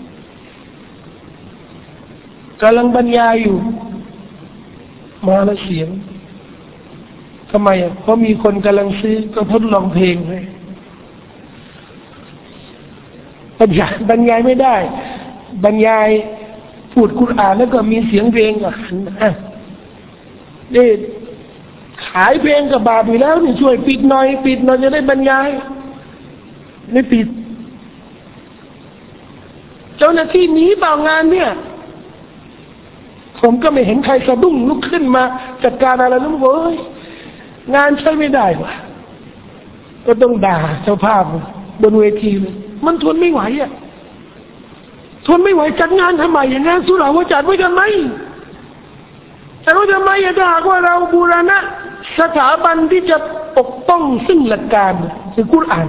กำลังบรรยายอยู่มาแล้วเสียงทำไมอ่ะเพราะมีคนกำลังซื้อก็ทดลองเพลงให้บรรยายบรรยายไม่ได้บรรยายพูดกุรอานแล้วก็มีเสียงเพลงอ่ะนี่ขายเพลงกับบาปอยู่แล้วนี่ช่วยปิดหน่อยปิดหน่อยจะได้บรรยายไม่ปิดเจ้าหน้าที่หนีเปล่างานเนี่ยผมก็ไม่เห็นใครสะดุ้งลุกขึ้นมาจัดการอะไรแล้วบอกเฮ้ยงานใช้ไม่ได้วะก็ต้องด่าเจ้าภาพบนเวทีเลยมันทนไม่ไหวอ่ะทนไม่ไหวจัดงานทำไมอย่างงานสุเหร่าว่าจัดไว้ทำไมแต่ว่าทำไมถ้าหากว่าเราบูรณะสถาบันที่จะปกป้องซึ่งหลักการคือกุรอาน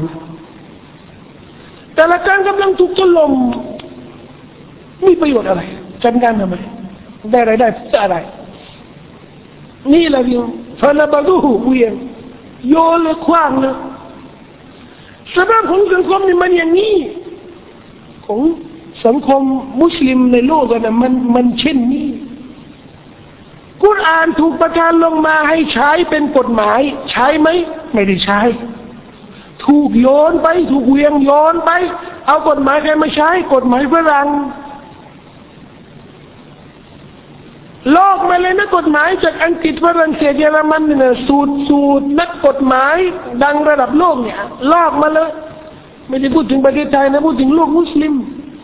แต่หลักการกำลังถูกถล่มมีประโยชน์อะไรจัดงานทำไมได้รายได้เพื่ออะไรนี่แหละที่ฟานาบาดูหูเวียงโยนเลยคว้างเลยสภาพของสังคมนี่มันอย่างนี้ของสังคมมุสลิมในโลกนะมันมันเช่นนี้กุรอานถูกประทานลงมาให้ใช้เป็นกฎหมายใช้ไหมไม่ได้ใช้ถูกโยนไปถูกเวียงโยนไปเอากฎหมายใครมาใช้กฎหมายฝรั่งลอกมาเลยนะกฎหมายจากอังกฤษฝรั่งเศสเยอรมันเนี่ยสูตรสูตรนักกฎหมายดังระดับโลกเนี่ยลอกมาเลยไม่ได้พูดถึงประเทศไทยนะพูดถึงโลกมุสลิม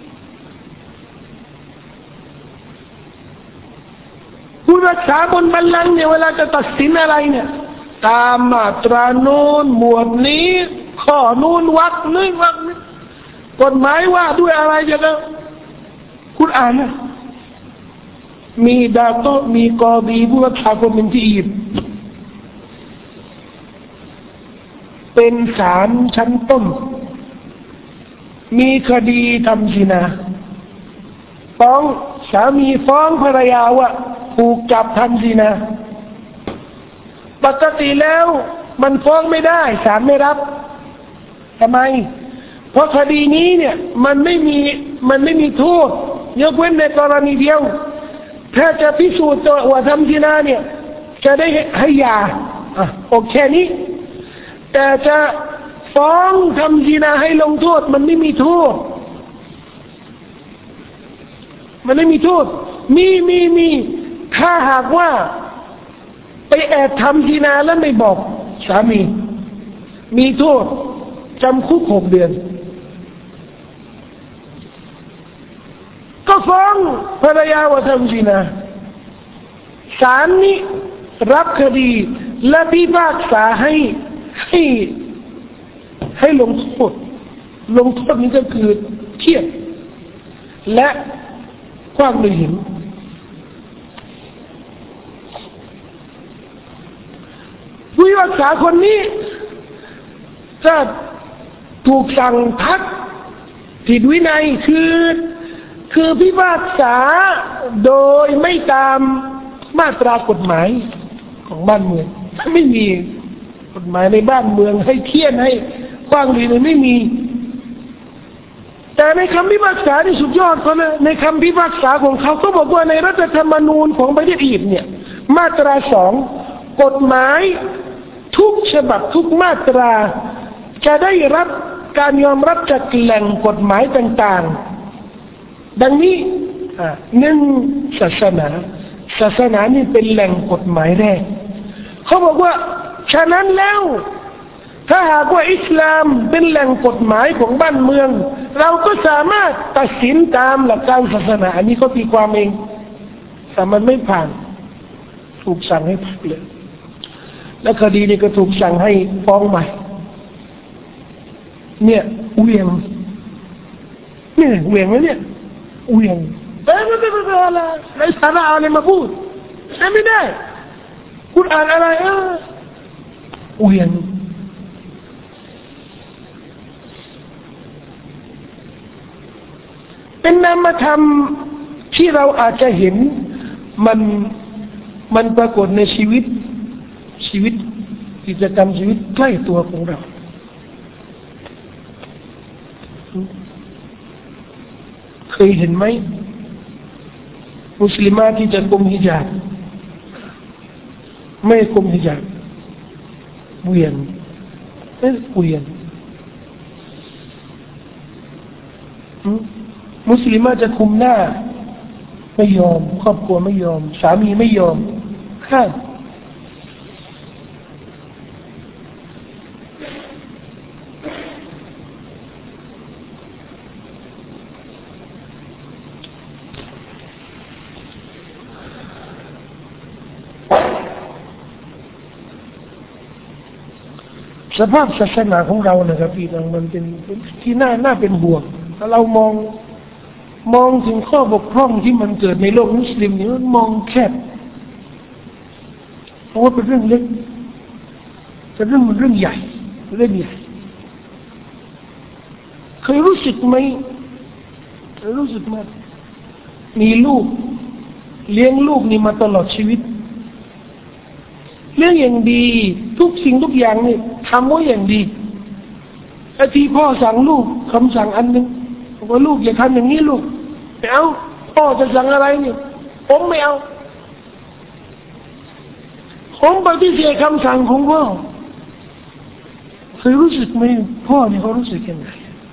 ผู้รักษาบนบัลลังก์เนี่ยเวลาจะตัดสินอะไรเนี่ยตามมาตราโน้นหมวดนี้ข้อนู้นวรรคนี้วรรคนี้กฎหมายว่าด้วยอะไรจะแล้วกุรอานนะมีดาโตมีกอดีผู้รักษาคนเป็นที่อียิปต์เป็นศาลชั้นต้นมีคดีทำซินาฟ้องสามีฟ้องภรรยาว่าถูกจับทำซินาปกติแล้วมันฟ้องไม่ได้ศาลไม่รับทำไมเพราะคดีนี้เนี่ยมันไม่มีมันไม่มีโทษยกเว้นในกรณีเดียวถ้าจะพิสูจน์ตัวว่าทำซินาเนี่ยจะได้ให้ยาอ่ะโอเคนี้แต่จะฟ้องทำซินาให้ลงโทษมันไม่มีโทษมันไม่มีโทษมีมีมีถ้าหากว่าไปแอบทำซินาแล้วไม่บอกสามีมีโทษจำคุกหกเดือนก็ฟ้องภรรยาว่าทำซินาศาลนี้รับคดีและพิพากษาให้ให้ให้ลงโทษลงโทษนี้ก็คือเทียบและขว้างด้วยหินผู้พิพากษาคนนี้จะถูกสั่งพักผิดวินัยคือคือพิพากษาโดยไม่ตามมาตรากฎหมายของบ้านเมืองไม่มีกฎหมายในบ้านเมืองให้เทียนให้กว้างดีเลยไม่มีแต่ในคำพิพากษาที่สุดยอดเขานะในคำพิพากษาของเขาก็บอกว่าในรัฐธรรมนูญของประเทศอียิปต์เนี่ยมาตราสองกฎหมายทุกฉบับทุกมาตราจะได้รับการยอมรับจากแหล่งกฎหมายต่างๆดังนี้หนึ่งศาสนาศาสนานี่เป็นแหล่งกฎหมายแรกเขาบอกว่าฉะนั้นแล้วถ้าหากว่าอิสลามเป็นแหล่งกฎหมายของบ้านเมืองเราก็สามารถตัดสินตามหลักการศาสนาอันนี้เขาตีความเองแต่มันไม่ผ่านถูกสั่งให้พักเลยและคดีนี้ก็ถูกสั่งให้ฟ้องใหม่เนี่ยเวียงเนี่ยเวียงไหมเนี่ยเวียงแต่ไม่ได้ไม่ได้อะไรไร้สาระอะไรมาพูดใช้ไม่ได้คุณอ่านอะไรเออเวียงเป็นนามธรรมที่เราอาจจะเห็นมันมันปรากฏในชีวิตชีวิตกิจกรรมชีวิตใกล้ตัวของเราเคยเห็นไหมมุสลิมาที่จะกุมฮิญาบไม่กุมฮิญาบเวียนไม่เวียนมุสลิมาจะคุมหน้าไม่ยอมครอบครัวไม่ยอมสามีไม่ยอมห้ามสภาพศาสนาของเรานะครับพี่น้องมันเป็นที่น่าน่าเป็นห่วงถ้าเรามองมองถึงข้อบกพร่องที่มันเกิดในโลกมุสลิมนี่มันมองแคบเพราะว่าเป็นเรื่องเล็กแต่เรื่องมันเรื่องใหญ่เรื่องใหญ่เคยรู้สึกไหมเคยรู้สึกไหมมีลูกเลี้ยงลูกนี่มาตลอดชีวิตเรื่องอย่างดีทุกสิ่งทุกอย่างนี่ทำไว้อย่างดีไอ้ที่พ่อสั่งลูกคำสั่งอันหนึ่งว่าลูกอย่าทำอย่างนี้ลูกไม่เอาพ่อจะสั่งอะไรนี่ผมไม่เอาผมปฏิเสธคำสั่งของพ่อเคยรู้สึกไหมพ่อเนี่ยเขารู้สึกยังไง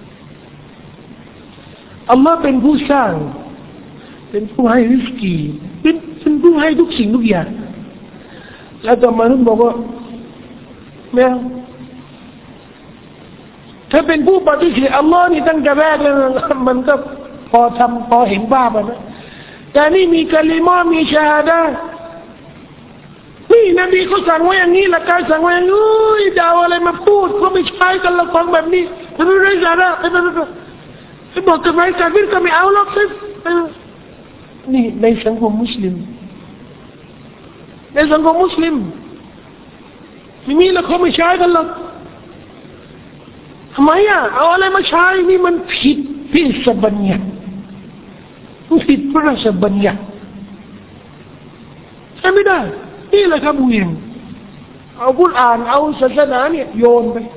อัลลอฮ์เป็นผู้สร้างเป็นผู้ให้ริสกีเป็นเป็นผู้ให้ทุกสิ่งทุกอย่างแล้วแต่มนุษย์บอกว่าไม่เอาถ้าเป็นผู้ปฏิเสธอัลลอฮ์นี่ตั้งแต่แรกเลยมันก็พอทำพอเห็นบ้าไปนะแต่นี่มีกะลิมามีชาฮาดะห์นี่นบีเขาสั่งไว้อย่างนี้ละการสั่งไว้อย่างนี้จะเอาอะไรมาพูดก็ไม่ใช่กันละฟังแบบนี้มันไม่ได้สาระไอ้นั่นไอ้บอกกันไว้การวิทย์ก็ไม่เอาหรอกสินี่ในสังคมมุสลิมในสังคมมุสลิมไม่มีแล้วเขาไม่ใช้กันหรอกทำไมอ่ะเอาอะไรมาใช้นี่มันผิดพิสบัญญัติมันผิดพระราชบัญญัติใช่ไม่ได้นี่แหละครับเวียงเอากุรอานเอาศาสนาเนี่ยโยนไป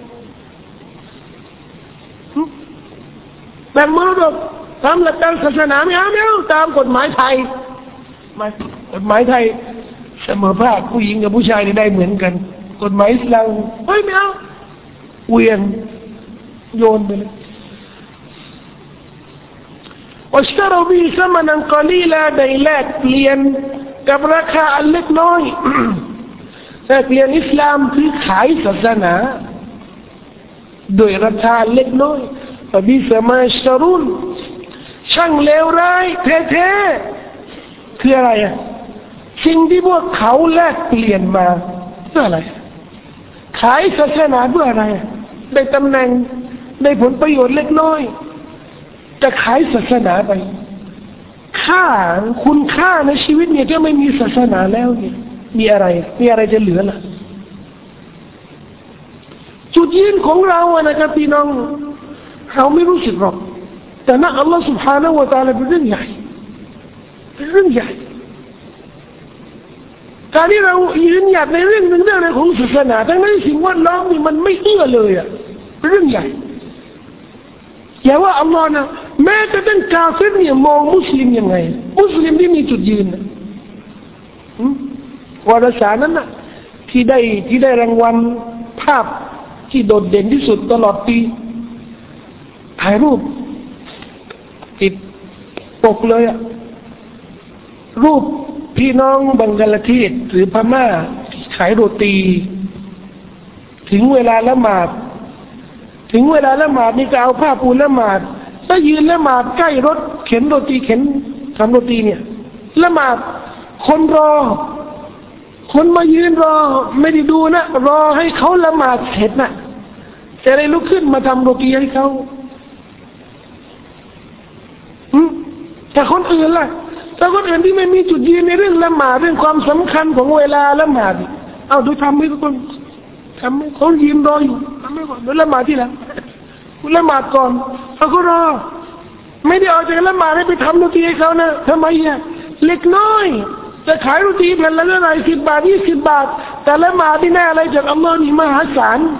แบ่งมรดกตามหลักการศาสนาไม่เอาไม่เอาตามกฎหมายไทยกฎหมายไทยเสมอภาคผู้หญิงกับผู้ชายได้เหมือนกันกฎหมายอิสลามเฮ้ยไม่เอาเวียงโยนไปเลยวัชตรบีสมันันกอลีลาได้แลกเปลี่ยนกับราคาอันเล็กน้อยแลกเปลี่ยนอิสลามคือขายศาสนาโดยราคาเล็กน้อยฟะบิสมาชตรุนช่างเลวร้ายแท้ๆคืออะไรอ่ะสิ่งที่พวกเขาแลกเปลี่ยนมาเพื่ออะไรขายศาสนาเพื่ออะไรได้ตำแหน่งได้ผลประโยชน์เล็กน้อยจะขายศาสนาไปค่าคุณค่าในชีวิตเนี่ยถ้าไม่มีศาสนาแล้วเนี่ยมีอะไรมีอะไรจะเหลือล่ะจุดยืนของเราอะนะครับพี่น้องเราไม่รู้สึกหรอกแต่นะอัลลอฮฺ سبحانه และ تعالى เป็นเรื่องใหญ่เป็นเรื่องใหญ่การที่เรายืนหยัดในเรื่องหนึ่งเรื่องในของศาสนาทั้งนั้นสิ่งแวดล้อมนี่มันไม่เอื้อเลยอะเป็นเรื่องใหญ่อย่าว่าอัลลอฮ์นะแม้แต่ตั้งกาเฟรเนี่ยมองมุสลิมยังไงมุสลิมที่มีจุดยืนนะวารสารนั้นนะที่ได้ที่ได้รางวัลภาพที่โดดเด่นที่สุดตลอดปีถ่ายรูปติดปกเลยอะรูปพี่น้องบังกลาเทศหรือพม่าขายโรตีถึงเวลาละหมาดถึงเวลาละหมาดนี่ก็เอาผ้าปูละหมาดถ้ายืนละหมาดใกล้รถเข็นโรตีเข็นทำโรตีเนี่ยละหมาดคนรอคนมายืนรอไม่ได้ดูนะรอให้เขาละหมาดเสร็จนะจะได้ลุกขึ้นมาทำโรตีให้เขาแต่คนอื่นล่ะแต่คนอื่นที่ไม่มีจุดยืนในเรื่องละหมาดเรื่องความสำคัญของเวลาละหมาดเอาดูทำให้ทุกคนทำให้เขายืนรออยู่ทำให้ก่อนดูละหมาดที่หลังคุณละหมาดก่อนเขาก็รอไม่ได้ออกจากละหมาดให้ไปทำโรตีให้เขานะทำไมอ่ะเล็กน้อยจะขายโรตีแผ่นละเท่าไหร่สิบบาทยี่สิบบาทแต่ละหมาดที่แน่อะไรจากอัลลอฮ์นี่มหาศาล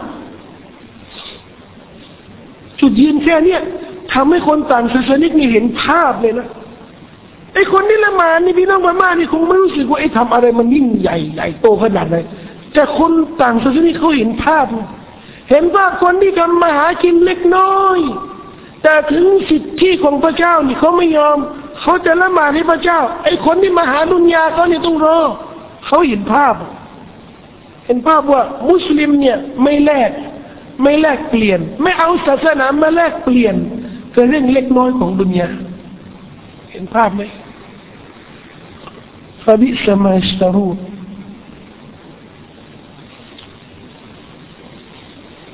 จุดยืนแค่นี้ทำให้คนต่างศาสนิกนี่เห็นภาพเลยนะไอ้คนที่ละหมาดนี่พี่น้องพม่านี่คงไม่รู้สึกว่าไอ้ทำอะไรมันยิ่งใหญ่ใหญ่โตขนาดไหนแต่คนต่างศาสนิกเขาเห็นภาพเห็นว่าคนที่ทำมาหากินเล็กน้อยแต่ถึงสิทธิของพระเจ้านี่เขาไม่ยอมเขาจะละหมาดให้พระเจ้าไอ้คนที่มาหาดุนยาเขาเนี่ยต้องรอเขาเห็นภาพเห็นภาพว่ามุสลิมเนี่ยไม่แลกไม่แลกเปลี่ยนไม่เอาศาสนามาแลกเปลี่ยนกับเรื่องเล็กน้อยของดุนยาเห็นภาพไหมฟะบิสมาชตรูน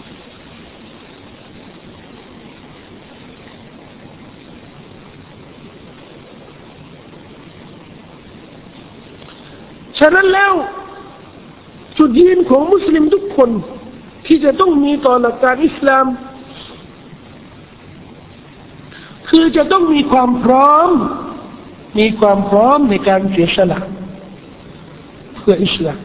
ฉะนั้นแล้วจุดยืนของมุสลิมทุกคนที่จะต้องมีต่อหลักการอิสลามคือจะต้องมีความพร้อมมีความพร้อมในการเสียสละเพื่ออิสลาม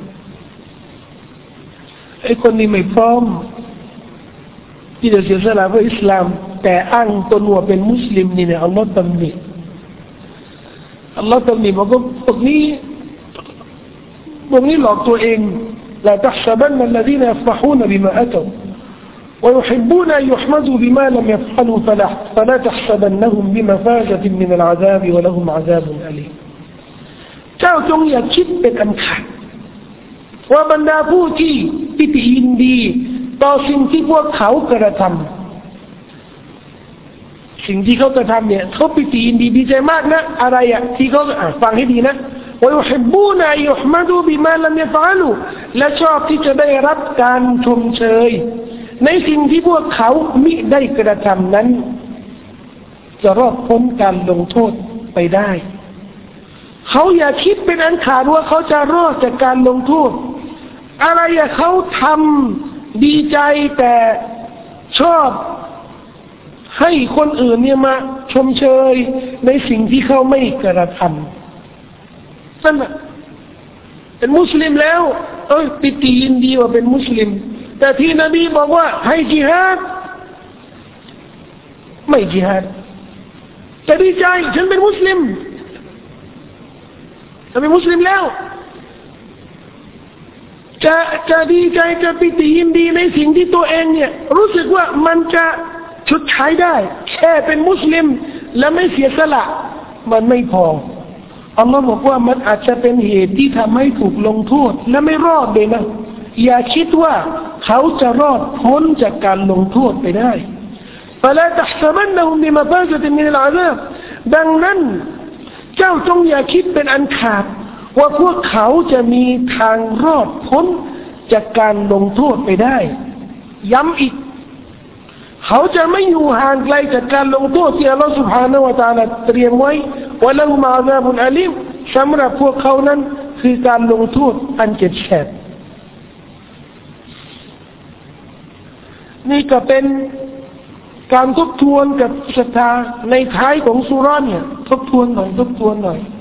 ไอ้คนนี้ไม่พร้อมที่จะเสียสละเพื่ออิสลามแต่อ้างตนว่าเป็นมุสลิมนี่เนี่ยอัลลอฮ์ตำหนิอัลลอฮ์ตำหนิบอกว่าพวกนี้พวกนี้หลอกตัวเองلا تحسبن الذين يفرحون بما أتوا ويحبون أن يحمدوا بما لم يفعلوا فلا, فلا تحسبنهم بمفازة من العذاب ولهم عذاب أليم เจ้าจงอย่าคิดเป็นอันขาดว่าบรรดาผู้ที่ปิติยินดีต่อสิ่งที่พวกเขากระทำสิ่งที่เขากระทำเนี่ยเขาปิติยินดีดีใจมากนะอะไรอะที่เขาฟังให้ดีนะويحبون أن يحمدوا بما لم يفعلوا และชอบที่จะได้รับการชมเชยในสิ่งที่พวกเขามิได้กระทำนั้นจะรอดพ้นการลงโทษไปได้เขาอย่าคิดเป็นอันขาดว่าเขาจะรอดจากการลงโทษอะไรอะเขาทำดีใจแต่ชอบให้คนอื่นเนี่ยมาชมเชยในสิ่งที่เขาไม่กระทำนั่นแหละเป็นมุสลิมแล้วเอ้ยปิติยินดีว่าเป็นมุสลิมแต่ที่นบีบอกว่าให้จิฮาดไม่จิฮาดแต่ดีใจฉันเป็นมุสลิมฉันเป็นมุสลิมแล้วจะจะดีใจจะปิติยินดีในสิ่งที่ตัวเองเนี่ยรู้สึกว่ามันจะชดใช้ได้แค่เป็นมุสลิมและไม่เสียสละมันไม่พออัลลอฮ์บอกว่ามันอาจจะเป็นเหตุที่ทำให้ถูกลงโทษและไม่รอดเลยนะอย่าคิดว่าเขาจะรอดพ้นจากการลงโทษไปได้فلا تحسبنهم بمفازة من العذاب ดังนั้นเจ้าจงอย่าคิดเป็นอันขาดว่าพวกเขาจะมีทางรอดพ้นจากการลงโทษไปได้ย้ำอีกเขาจะไม่อยู่ห่างไกลจากการลงโทษที่อัลลอฮฺ سبحانه และ تعالى เตรียมไว้ว่าละฮุมอาซาบุนอาลีมสำหรับพวกเขานั้นคือการลงโทษอันเจ็บแสบนี่ก็เป็นการทบทวนกับศรัทธาในท้ายของซูเราะห์เนี่ยทบทวนหน่อยทบทวนหน่อย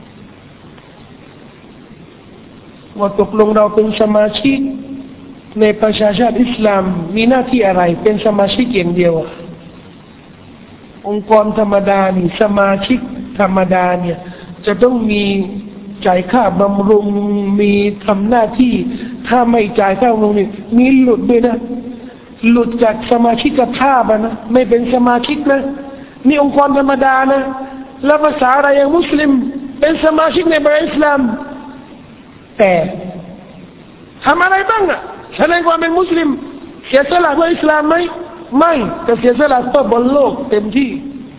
ว่าตกลงเราเป็นสมาชิกในประชาชาติอิสลามมีหน้าที่อะไรเป็นสมาชิกอย่างเดียวองค์กรธรรมดานี่สมาชิกธรรมดาเนี่ยจะต้องมีจ่ายค่าบำรุงมีทำหน้าที่ถ้าไม่จ่ายค่าบำรุงนี่มีหลุดด้วยนะหลุดจากสมาชิกภาพนะไม่เป็นสมาชิกนะนี่องค์กรธรรมดานะแล้วภาษาอะไรอย่างมุสลิมเป็นสมาชิกในประเทศอิสลามแต่ทำอะไรบ้างอะแสดงความเป็นมุสลิมเสียสละเพื่ออิสลามไหมไม่แต่เสียสละเพื่อบนโลกเต็มที่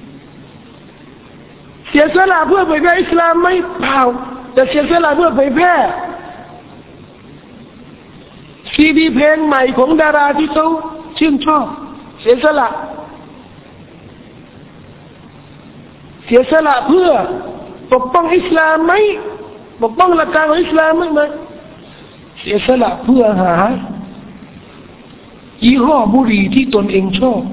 เสียสละเพื่อเผยแพร่อิสลามไหมเปล่าแต่เสียสละเพื่อเผยแพร่ซีดีเพลงใหม่ของดาราที่เขาชื่นชอบเสียสละเสียสละเพื่อปกป้องอิสลามไหมปกป้องหลักการของอิสลามไหมเสียสละเพื่อหายี่ห้อบุหรี่ที่ตนเองชอบ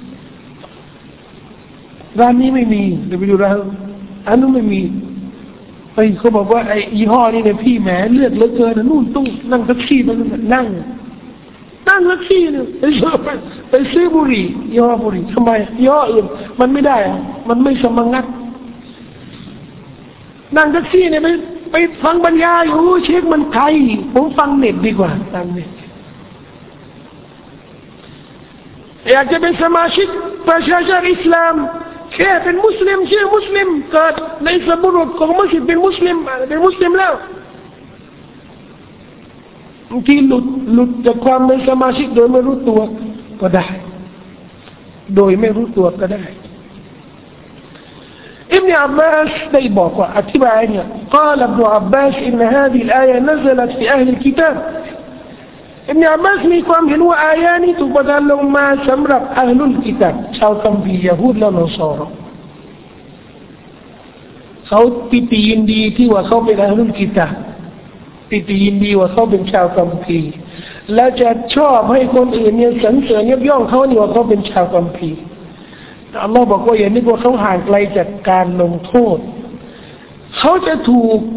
ร้านนี้ไม่มีเดี๋ยวไปดูร้านอันนู้นไม่มีไอ้เขาบอกว่าไอ้ยี่ห้อนี้เนี่ยพี่แหมเลือดเหลือเกินนู่นต้องนั่งแท็กซี่ไปนั่งนั่งแท็กซี่เนี่ยไปซื้อไปซื้อบุหรี่ยี่ห้อบุหรี่ทำไมยี่ห้ออื่นมันไม่ได้มันไม่สมังงัดนั่งแท็กซี่เนี่ยไปไปฟังบรรยายโอ้เช็คมันไทยผมฟังเน็ตดีกว่าตามเน็ตอยากจะเป็นสมาชิกประชาชาติอิสลามแค่เป็นมุสลิมชื่อมุสลิมเกิดในสมุดของมัสยิดเป็นมุสลิมเป็นมุสลิมแล้วบางทีหลุดหลุดจากความเป็นสมาชิกโดยไม่รู้ตัวก็ได้โดยไม่รู้ตัวก็ได้ابن عباس ได้บอกว่าอธิบายเนี่ย قال ابن عباس إن هذه الآية نزلت في أهل الكتاب ابن عباس มีความเห็นว่าอายะนี้ถูกประทานลงมาสำหรับอัลลุลกิตาบชาวคัมภีร์ยะฮูดและนอซอรอเขาปิติยินดีที่ว่าเขาเป็นอัลลุลกิตาบปิติยินดีว่าเขาเป็นชาวกัมพีร์และจะชอบให้คนอื่นเนี่ยสรรเสริญยกย่องเขานี่ว่าเขาเป็นชาวกัมพีร์อัลลอฮ์บอกว่าอย่านึกว่าเขาห่างไกลจากการลงโทษเขาจะถูก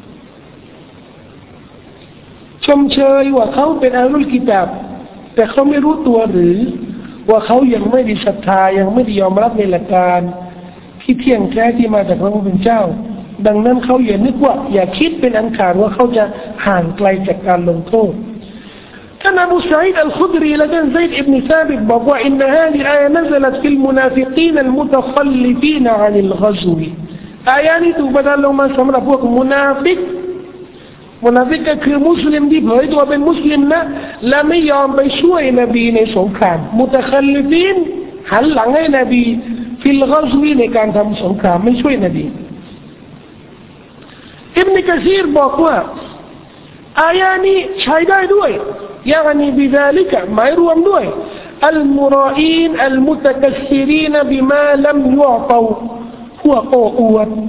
ชมเชยว่าเขาเป็นอาลุลกิตาบแต่เขาไม่รู้ตัวหรือว่าเขายังไม่ได้ศรัทธายังไม่ได้ยอมรับในหลักการที่เที่ยงแท้ที่มาจากพระผู้เป็นเจ้าดังนั้นเขาอย่านึกว่าอย่าคิดเป็นอันขาดว่าเขาจะห่างไกลจากการลงโทษท่านอบูซัยด์อัลคุดรีและท่านซัยด์อิบนุซาบิตบอกว่าอินนะฮาดิอายะนัซลัตฟิลมุนาฟิกีนอัลมุตะคัลลิฟีนอะนิลฆซวีอายะนี้ถูกประทานลงมาสำหรับพวกมุนาฟิกมุนาฟิกก็คือมุสลิมที่เผยตัวเป็นมุสลิมนะและไม่ยอมไปช่วยนบีในสงครามมุตะคัลลิฟีนหันหลังให้นบีฟิลฆซวีในการทำสงครามไม่ช่วยนบีอิบนุกะซีรบอกว่าอายะนี้ใช้ได้ด้วยيعني بذلكหมายรวมด้วย المرائين المتكثرين بما لم يعطوا พวกโอ้อวด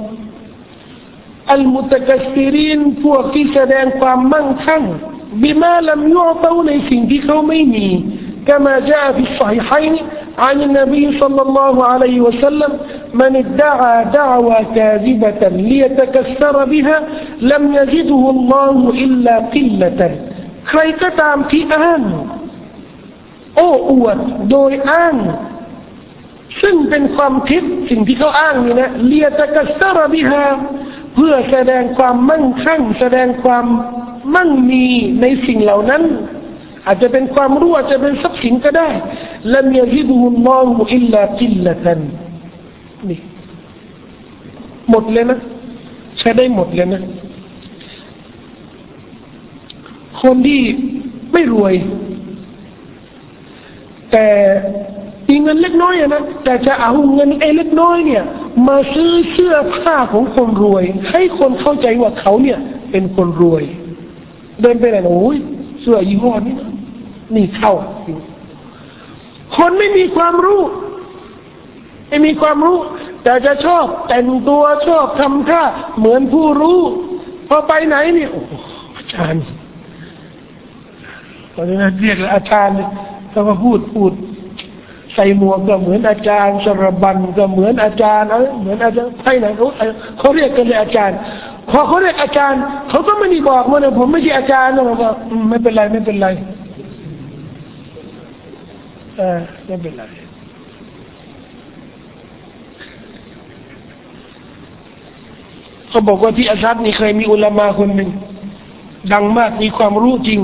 المتكثرين พวกที่แสดงความมั่งคั่ง بما لم يعطوا ในสิ่งที่เขาไม่มี كما جاء في الصحيحين عن النبي صلى الله عليه وسلم من ادعى دعوى كاذبة ليتكثر بها لم يزده الله إلا قلة ใครก็ตามที่อ้างโอ้อวดโดยอ้างซึ่งเป็นความทิพย์สิ่งที่เขาอ้างนี่นะเลียตะกัสรบิฮาเพื่อแสดงความมั่งคั่งแสดงความมั่งมีในสิ่งเหล่านั้นอาจจะเป็นความรู้อาจจะเป็นทรัพย์สินก็ได้ลัมยะซิดุฮุลลอฮุอิลลากิลละตันนี่หมดเลยนะใช้ได้หมดเลยนะคนที่ไม่รวยแต่มีเงินเล็กน้อยนะแต่จะเอาเงินไอ้เล็กน้อยเนี่ยมาซื้อเสื้อผ้าของคนรวยให้คนเข้าใจว่าเขาเนี่ยเป็นคนรวยเดินไปไหนโอ้ยเสื้อยี่ห้อนี้นะนี่เข้าคนไม่มีความรู้ไม่มีความรู้แต่จะชอบแต่งตัวชอบทำท่าเหมือนผู้รู้พอไปไหนเนี่ยโอ้อาจารย์ตอนนี้เรียกอาจารย์เขาก็พูดพูดใส่หมวกก็เหมือนอาจารย์สรบันก็เหมือนอาจารย์เออเหมือนอาจารย์ใช่ไหนเขาเขาเรียกกันเลยอาจารย์พอเขาเรียกอาจารย์เขาก็ไม่ได้บอกว่าเนี่ยผมไม่ใช่อาจารย์นะผมบอกไม่เป็นไรไม่เป็นไรเออไม่เป็นไรเขาบอกว่าที่อาซัดนี่เคยมีอุลามะคนหนึ่งดังมากมีความรู้จริง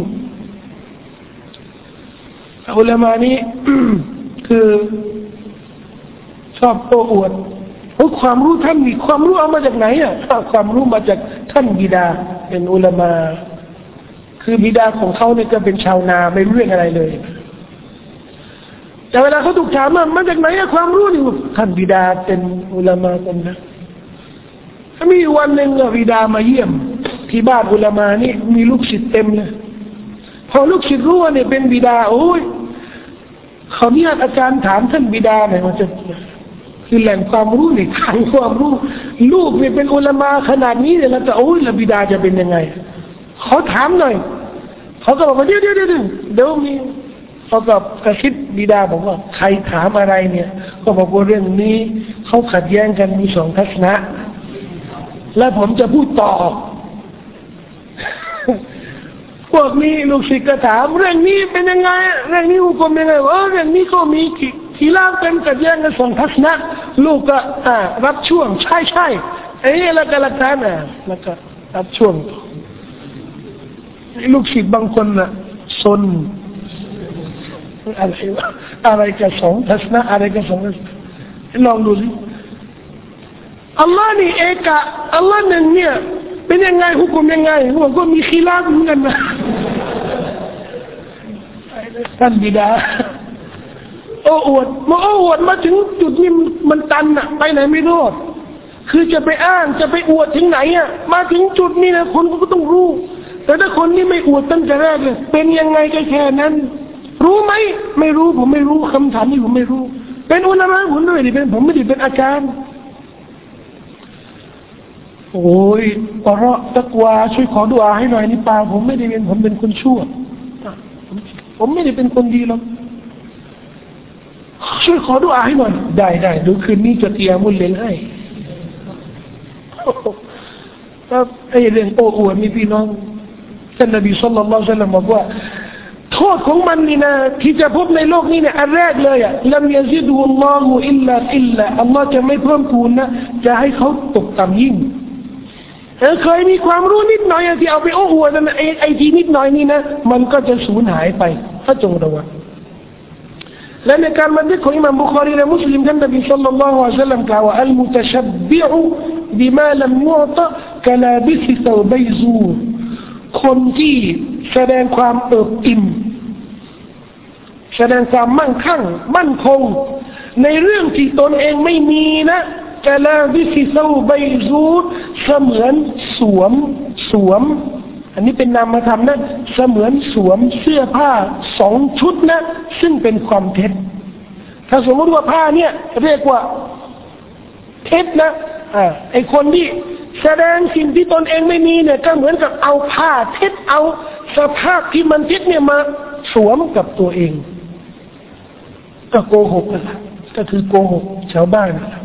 อุลามะนี้ คือชอบโอ้อวดโอ้ความรู้ท่านมีความรู้เอามาจากไหนอ่ะความรู้มาจากท่านบิดาเป็นอุลามะคือบิดาของเขาเนี่ยก็เป็นชาวนาไม่รู้เรื่องอะไรเลยแต่เวลาเขาถูกถามว่ามาจากไหนอะความรู้นี่ท่านบิดาเป็นอุลามะคนนะมีวันหนึ่งบิดามาเยี่ยมที่บ้านอุลามะนี่มีลูกศิษย์เต็มเลยพอลูกศิษย์รู้ว่าเนี่ยเป็นบิดาโอ้ยเขาเนี่ยอาจารย์ถามท่านบิดาหน่อยว่าจะคือแหล่งความรู้นี่ทางความรู้ลูกเนี่ยเป็นอุลามะขนาดนี้เนี่ยแล้วจะโอ้ยแล้วบิดาจะเป็นยังไงเขาถามหน่อยเขาก็บอกว่าเดี๋ยวเดี๋ยวเดี๋ยวเดี๋ยวมีเขาก็กระซิบบิดาบอกว่าใครถามอะไรเนี่ยก็บอกว่าเรื่องนี้เขาขัดแย้งกันมีสองทัศนะและผมจะพูดต่อพวกนี้ลูกศิษย์ก็ถามเรื่องนี้เป็นยังไงเรื่องนี้อุกมยังไงว่าเรื่องนี้ก็มีทีล่างเป็นขัดแย้งกันสองทัศนะลูกก็อ่ารับช่วงใช่ใช่ไอ้แล้วก็หลักฐานอ่ะแล้วก็รับช่วงลูกศิษย์บางคนน่ะซนอะไรอะไรกับสองทัศนะอะไรกับสองทัศนะลองดูสิอัลลอฮ์นี่เอกะอัลลอฮ์หนึ่งเนี่ยเป็นยังไงหุกมยังไงผมก็มีขีลาฟเหมือนกันนะท่านบิดาโอ้อวดมาโอ้อวดมาถึงจุดนี้มันตันอะไปไหนไม่รอดคือจะไปอ้างจะไปอวดถึงไหนอะมาถึงจุดนี้นะคนก็ต้องรู้แต่ถ้าคนนี้ไม่อวดตั้งแต่แรกเลยเป็นยังไงก็แค่นั้นรู้ไหมไม่รู้ผมไม่รู้คำถามนี้ผมไม่รู้เป็นอุลามะผมด้วยดิเป็นผมไม่ได้เป็นอาจารย์โอ้ยปะเราะตะกวาช่วยขอดุอาให้หน่อยนี่ป่าผมไม่ได้เป็นผมเป็นคนชั่วผมไม่ได้เป็นคนดีหรอกช่วยขอดุอาให้หน่อยได้ได้ดูคืนนี้จะเตียมุลเลนให้ครับไอ้เรื่องโอ้อวดมีพี่น้องท่านนบีศ็อลลัลลอฮุอะลัยฮิวะซัลลัมบอกว่าโทษของมันนี่นะที่จะพบในโลกนี้เนี่ยอันแรกเลยอ่ะลัมยะซิดุอัลลอฮุอิลลาอิลลาอัลลอฮ์จะไม่เพิ่มพูนนะจะให้เขาตกต่ำยิ่งเออเคยมีความรู้นิดหน่อยที่เอาไปโอ้อวดนั่นไอ้ไอ้ที่นิดหน่อยนี่นะมันก็จะสูญหายไปถ้าจงระวังและในการบันทึกของอิหม่ามบุคอรีและมุสลิมท่านนบีศ็อลลัลลอฮุอะลัยฮิวะซัลลัมกล่าวว่าอัลมุตะชับบิอุบิมาลัมยุอตะกะลาบิซิซัวบัยซูคนที่แสดงความเอิบอิ่มแสดงความมั่งคั่งมั่นคงในเรื่องที่ตนเองไม่มีนะกะลาบิซิซัวบัยซูเสมือนสวมสวมอันนี้เป็นนามธรรมนะเสมือนสวมเสื้อผ้าสองชุดนะซึ่งเป็นความเท็จถ้าสมมติว่าผ้าเนี่ยเรียกว่าเท็จนะอ่าไอคนที่แสดงสิ่งที่ตนเองไม่มีเนี่ยก็เหมือนกับเอาผ้าเท็จเอาสภาพที่มันเท็จเนี่ยมาสวมกับตัวเองก็โกหกนะก็คือโกหกชาวบ้านนะ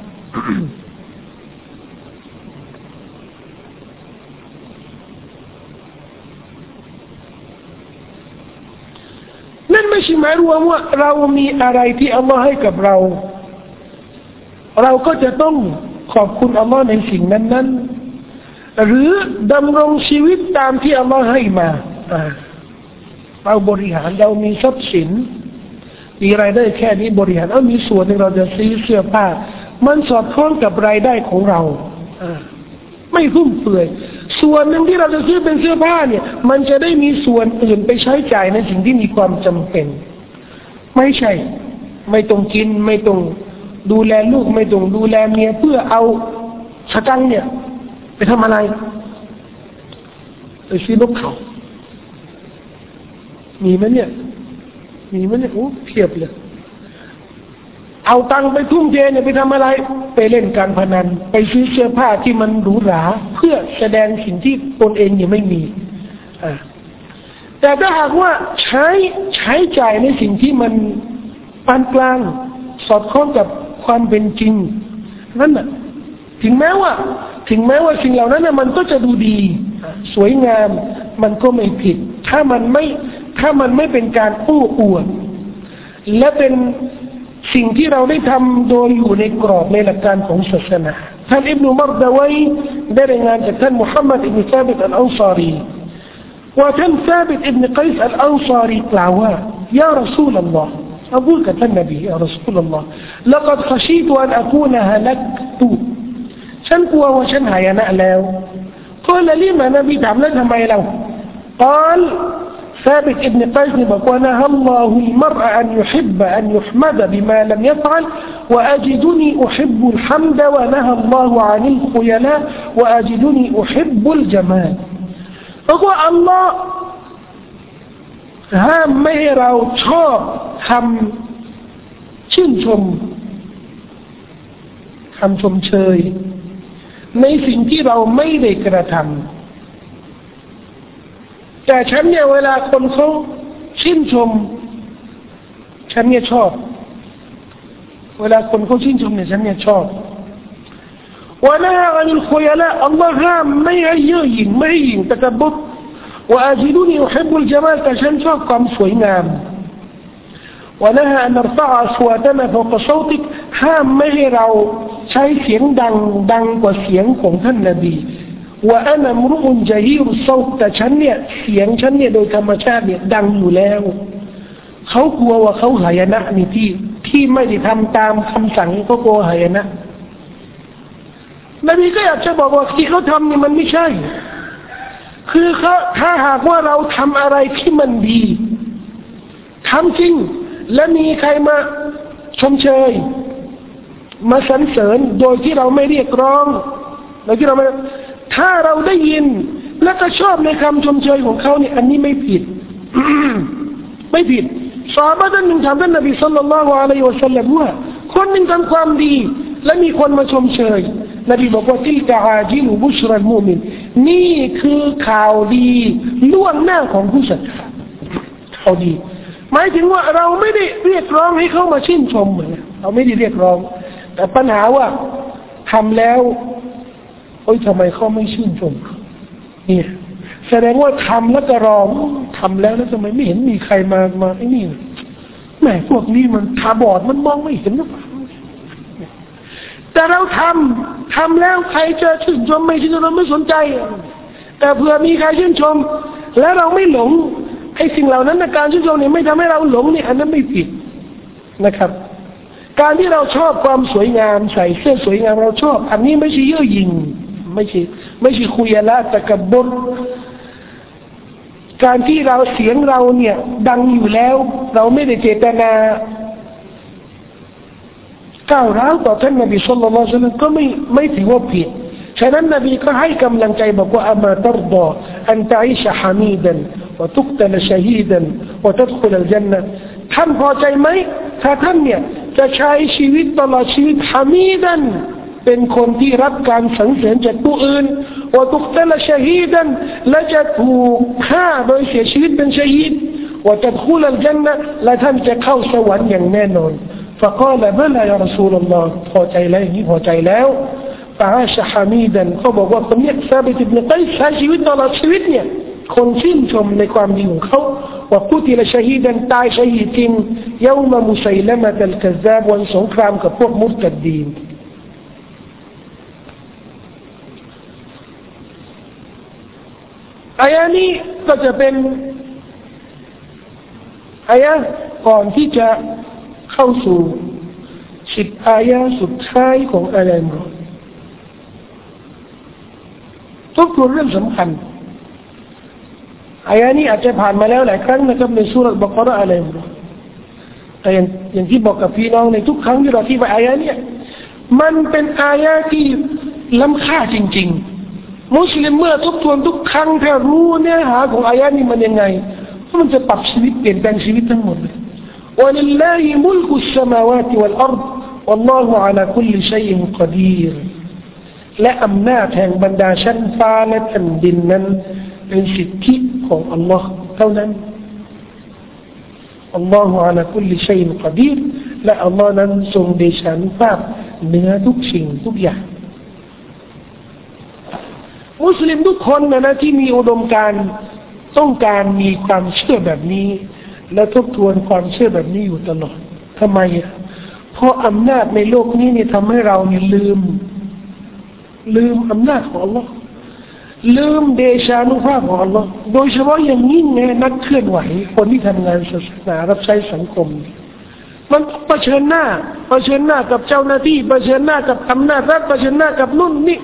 นั่นไม่ใช่หมายรวมว่าเรามีอะไรที่อัลลอฮ์ให้กับเราเราก็จะต้องขอบคุณอัลลอฮ์ในสิ่งนั้นๆหรือดำรงชีวิตตามที่อัลลอฮ์ให้มาเราบริหารเรามีทรัพย์สินมีรายได้แค่นี้บริหารเอามีส่วนหนึ่งเราจะซื้อเสื้อผ้ามันสอดคล้องกับรายได้ของเราไม่ฟุ่มเฟือยส่วนหนึ่งที่เราจะซื้อเป็นเสื้อผ้าเนี่ยมันจะได้มีส่วนอื่นไปใช้จ่ายในสิ่งที่มีความจำเป็นไม่ใช่ไม่ต้องกินไม่ต้องดูแลลูกไม่ต้องดูแลเมียเพื่อเอาสตังค์เนี่ยไปทำอะไรไปซื้อนกเขามีไหมเนี่ยมีไหมเนี่ยโอ้เพียบเลยเอาตังค์ไปทุ่มเทเนี่ยไปทำอะไรไปเล่นการพนันไปซื้อเสื้อผ้าที่มันหรูหราเพื่อแสดงสิ่งที่ตนเองยังไม่มีอ่าแต่ถ้าหากว่าใช้ใช้จ่ายในสิ่งที่มันปานกลางสอดคล้องกับความเป็นจริงนั่นน่ะถึงแม้ว่าถึงแม้ว่าสิ่งเหล่านั้นน่ะมันก็จะดูดีสวยงามมันก็ไม่ผิดถ้ามันไม่ถ้ามันไม่เป็นการอู้อวดและเป็นสิ่งที่เราได้ทำโดยอยู่ในกรอบในหลักการของศาสนาท่านอิบนุมัรดะวัยได้รายงานจากท่านมุฮัมมัดอิบนุซาบิตอัลอันซารีว่าท่านซาบิตอิบนุกัยส์อัลอันซารีกล่าวว่ายารอซูลอัลลอฮ์أقول كتب النبي يا رسول الله لقد خشيت أن أكون هلكت شنكوا وشنها يا نألاو قال لما نبي تعملتها ما يلو قال ثابت ابن قيس ونهى الله المرء أن يحب أن يحمد بما لم يفعل وأجدني أحب الحمد ونهى الله عن الخيلاء وأجدني أحب الجمال فقال اللهห้ามไม่ให้เราชอบคำชื่นชมคำชมเชยในสิ่งที่เราไม่ได้กระทำแต่ฉันเนี่ยเวลาคนเขาชื่นชมฉันเนี่ยชอบเวลาคนเขาชื่นชมเนี่ยฉันเนี่ยชอบว่านะอันนี้คุยละอัลลอฮ์ห้ามไม่ให้เย่อหยิ่งไม่ให้หยิ่งตะกบุรوأجدني أحب الجمال كشان شوف كم سوينام ونهى أن نرفع أصواتنا فوق صوتك هام مهراو شاي سيان دان دان وسيان كونท่านนบีوأنا امرؤ جهير الصوت แต่ฉันเนี่ยเสียงฉันเนี่ยโดยธรรมชาติเนี่ยดังอยู่แล้วเขากลัวว่าเขาหายนะนี่ที่ที่ไม่ได้ทำตามคำสั่งก็กลัวหายนะนบีก็อยากจะบอกว่าที่เขาทำนี่มันไม่ใช่คือเขาถ้าหากว่าเราทำอะไรที่มันดีทำจริงและมีใครมาชมเชยมาสรรเสริญโดยที่เราไม่เรียกร้องโดยที่เราไม่ถ้าเราได้ยินและก็ชอบในคำชมเชยของเขาเนี่ยอันนี้ไม่ผิด ไม่ผิดซอฮาบะห์ท่านหนึ่งถามท่านนบีศ็อลลัลลอฮุอะลัยฮิวะซัลลัมว่าคนหนึ่งทำความดีและมีคนมาชมเชยนบีบอกว่าติลกะอาจิลุบุชรัลมุมินนี่คือข่าวดีล่วงหน้าของผู้ศรัทธาข่าวดีหมายถึงว่าเราไม่ได้เรียกร้องให้เขามาชื่นชมเหมือนเราไม่ได้เรียกร้องแต่ปัญหาว่าทำแล้วโอ๊ยทำไมเขาไม่ชื่นชมเนี่ยแสดงว่าทำแล้วก็รอทำแล้วแล้วทำไมไม่เห็นมีใครมามาไอ้นี่แหมพวกนี้มันตาบอดมันมองไม่เห็นนะแต่เราทำทำแล้วใครจะชื่นชมไม่ชื่นชมเราไม่สนใจแต่เผื่อมีใครชื่นชมแล้วเราไม่หลงไอ้สิ่งเหล่านั้นการชื่นชมเนี่ยไม่ทำให้เราหลงเนี่ยอันนั้นไม่ผิดนะครับการที่เราชอบความสวยงามใส่เสื้อสวยงามเราชอบอันนี้ไม่ใช่เย่อหยิ่งไม่ใช่ไม่ใช่คุยละตะกบดการที่เราเสียงเราเนี่ยดังอยู่แล้วเราไม่ได้เจตนาก้าวร้าวต่อท่านนบีศ็อลลัลลอฮุอะลัยฮิวะซัลลัมก็ไม่ไม่ถือว่าผิดฉะนั้นนบีก็ให้กำลังใจบอกว่าอามาตัรฎออันตะอิชะฮะมีดันวะตุกตะลชะฮีดันวะตัดคุลอัลญันนะห์ท่านพอใจไหมถ้าท่านเนี่ยจะใช้ชีวิตตลอดชีวิตฮะมีดันเป็นคนที่รับการสรรเสริญจากผู้อื่นวะตุกตะลชะฮีดันและจะถูกฆ่าโดยเสียชีวิตเป็นชะฮีดวะตัดคุลอัลญันนะห์และท่านจะเข้าสวรรค์อย่างแน่นอนفقال بلى يا رسول الله พอใจแล้วอย่างนี้พอใจแล้วفعاش حميدا เขาบอกว่าคนนี้ซาบิตอิบนุกัยส์ใช้ชีวิตตลอดชีวิตเนี่ยคนชื่นชมในความดีของเขาว่ากุติลชะฮีดันตายชะฮีดจริงยามมุซัยละมะตัลกัซซาบวันสงครามกับพวกมุรตัดดีนอายะนี้ก็จะเป็นอายะก่อนที่จะเข้าสู่สิบอายะสุดท้ายของอาลัยมุรทบทวนเรื่องสำคัญอายะนี้อาจจะผ่านมาแล้วหลายครั้งนะครับในซูเราะห์บักเราะห์อาลัยมุรแต่อย่างอย่างที่บอกกับพี่น้องในทุกครั้งที่เราที่ไปอายะนี้มันเป็นอายะที่ล้ำค่าจริงๆมุสลิมเมื่อทบทวนทุกครั้งถ้ารู้เนื้อหาของอายะนี้มันยังไงมันจะปรับชีวิตเปลี่ยนแปลงชีวิตทั้งหมดเลยولله ملك السماوات والأرض والله على كل شيء قدير และอำนาจแห่งบรรดาชั้นฟ้าและแผ่นดินนั้นเป็นสิทธิของอัลลอฮ์เท่านั้นอัลลอฮฺอาลาคุลิชัยน์กอดีรและอัลลอฮ์นั้นทรงเดชานุภาพเหนือทุกสิ่งทุกอย่างมุสลิมทุกคนนะนะที่มีอุดมการณ์ต้องการมีความเชื่อแบบนี้และทบทวนความเชื่อแบบนี้อยู่ตลอดทำไมเพราะอำนาจในโลกนี้นี่ทำให้เรานี่ลืมลืมอำนาจของ Allah ลืมเดชานุภาพของ Allah โดยเฉพาะอย่างยิ่งในนักเคลื่อนไหวคนที่ทำงานศาสนารับใช้สังคมมันเผชิญหน้าเผชิญหน้ากับเจ้าหน้าที่เผชิญหน้ากับอำนาจรัฐเผชิญหน้ากับนู่นนี่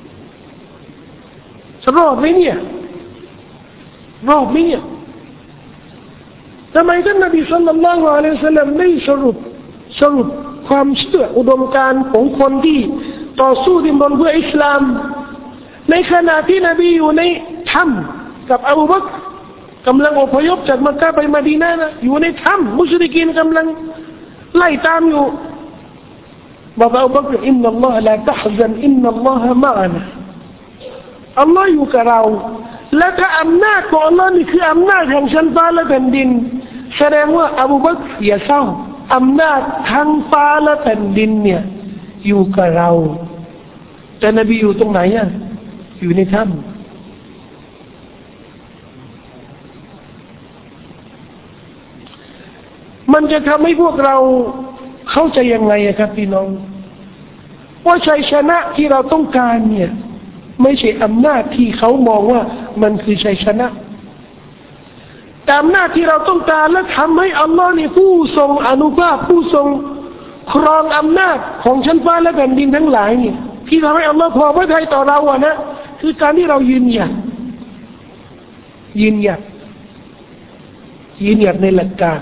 รอดไหมเนี่ยรอดไหมเนี่ยทำไมท่านนบีศ็อลลัลลอฮุอะลัยฮิวะซัลลัมได้สรุปสรุปความเชื่ออุดมการณ์ของคนที่ต่อสู้ดิ้นรนเพื่ออิสลามในขณะที่นบีอยู่ในถ้ำกับอบูบักรกำลังอพยพจากมักกะห์ไปมะดีนะห์นะอยู่ในถ้ำมุชริกีนกำลังไล่ตามอยู่บอกอบูบักรอินนัลลอฮะลาตะฮซันอินนัลลอฮะมะอะนะอัลลอฮ์อยู่กับเราและถ้าอำนาจของอัลลอฮ์นี่คืออำนาจแห่งชั้นฟ้าและแผ่นดินแสดงว่าอบูบักรอย่าเศร้าอำนาจทั้งฟ้าและแผ่นดินเนี่ยอยู่กับเราแต่นบีอยู่ตรงไหนอ่ะอยู่ในถ้ำมันจะทำให้พวกเราเข้าใจยังไงครับพี่น้องว่าชัยชนะที่เราต้องการเนี่ยไม่ใช่อำนาจที่เขามองว่ามันคือชัยชนะแต่อำนาจที่เราต้องการและทำให้อัลลอฮ์นี่ผู้ทรงอนุภาพผู้ทรงครองอำนาจของชั้นฟ้าและแผ่นดินทั้งหลายนี่ที่ทำให้อัลลอฮ์พอพระทัยต่อเราอะนะคือการที่เรายืนหยัดยืนหยัดยืนหยัดในหลักการ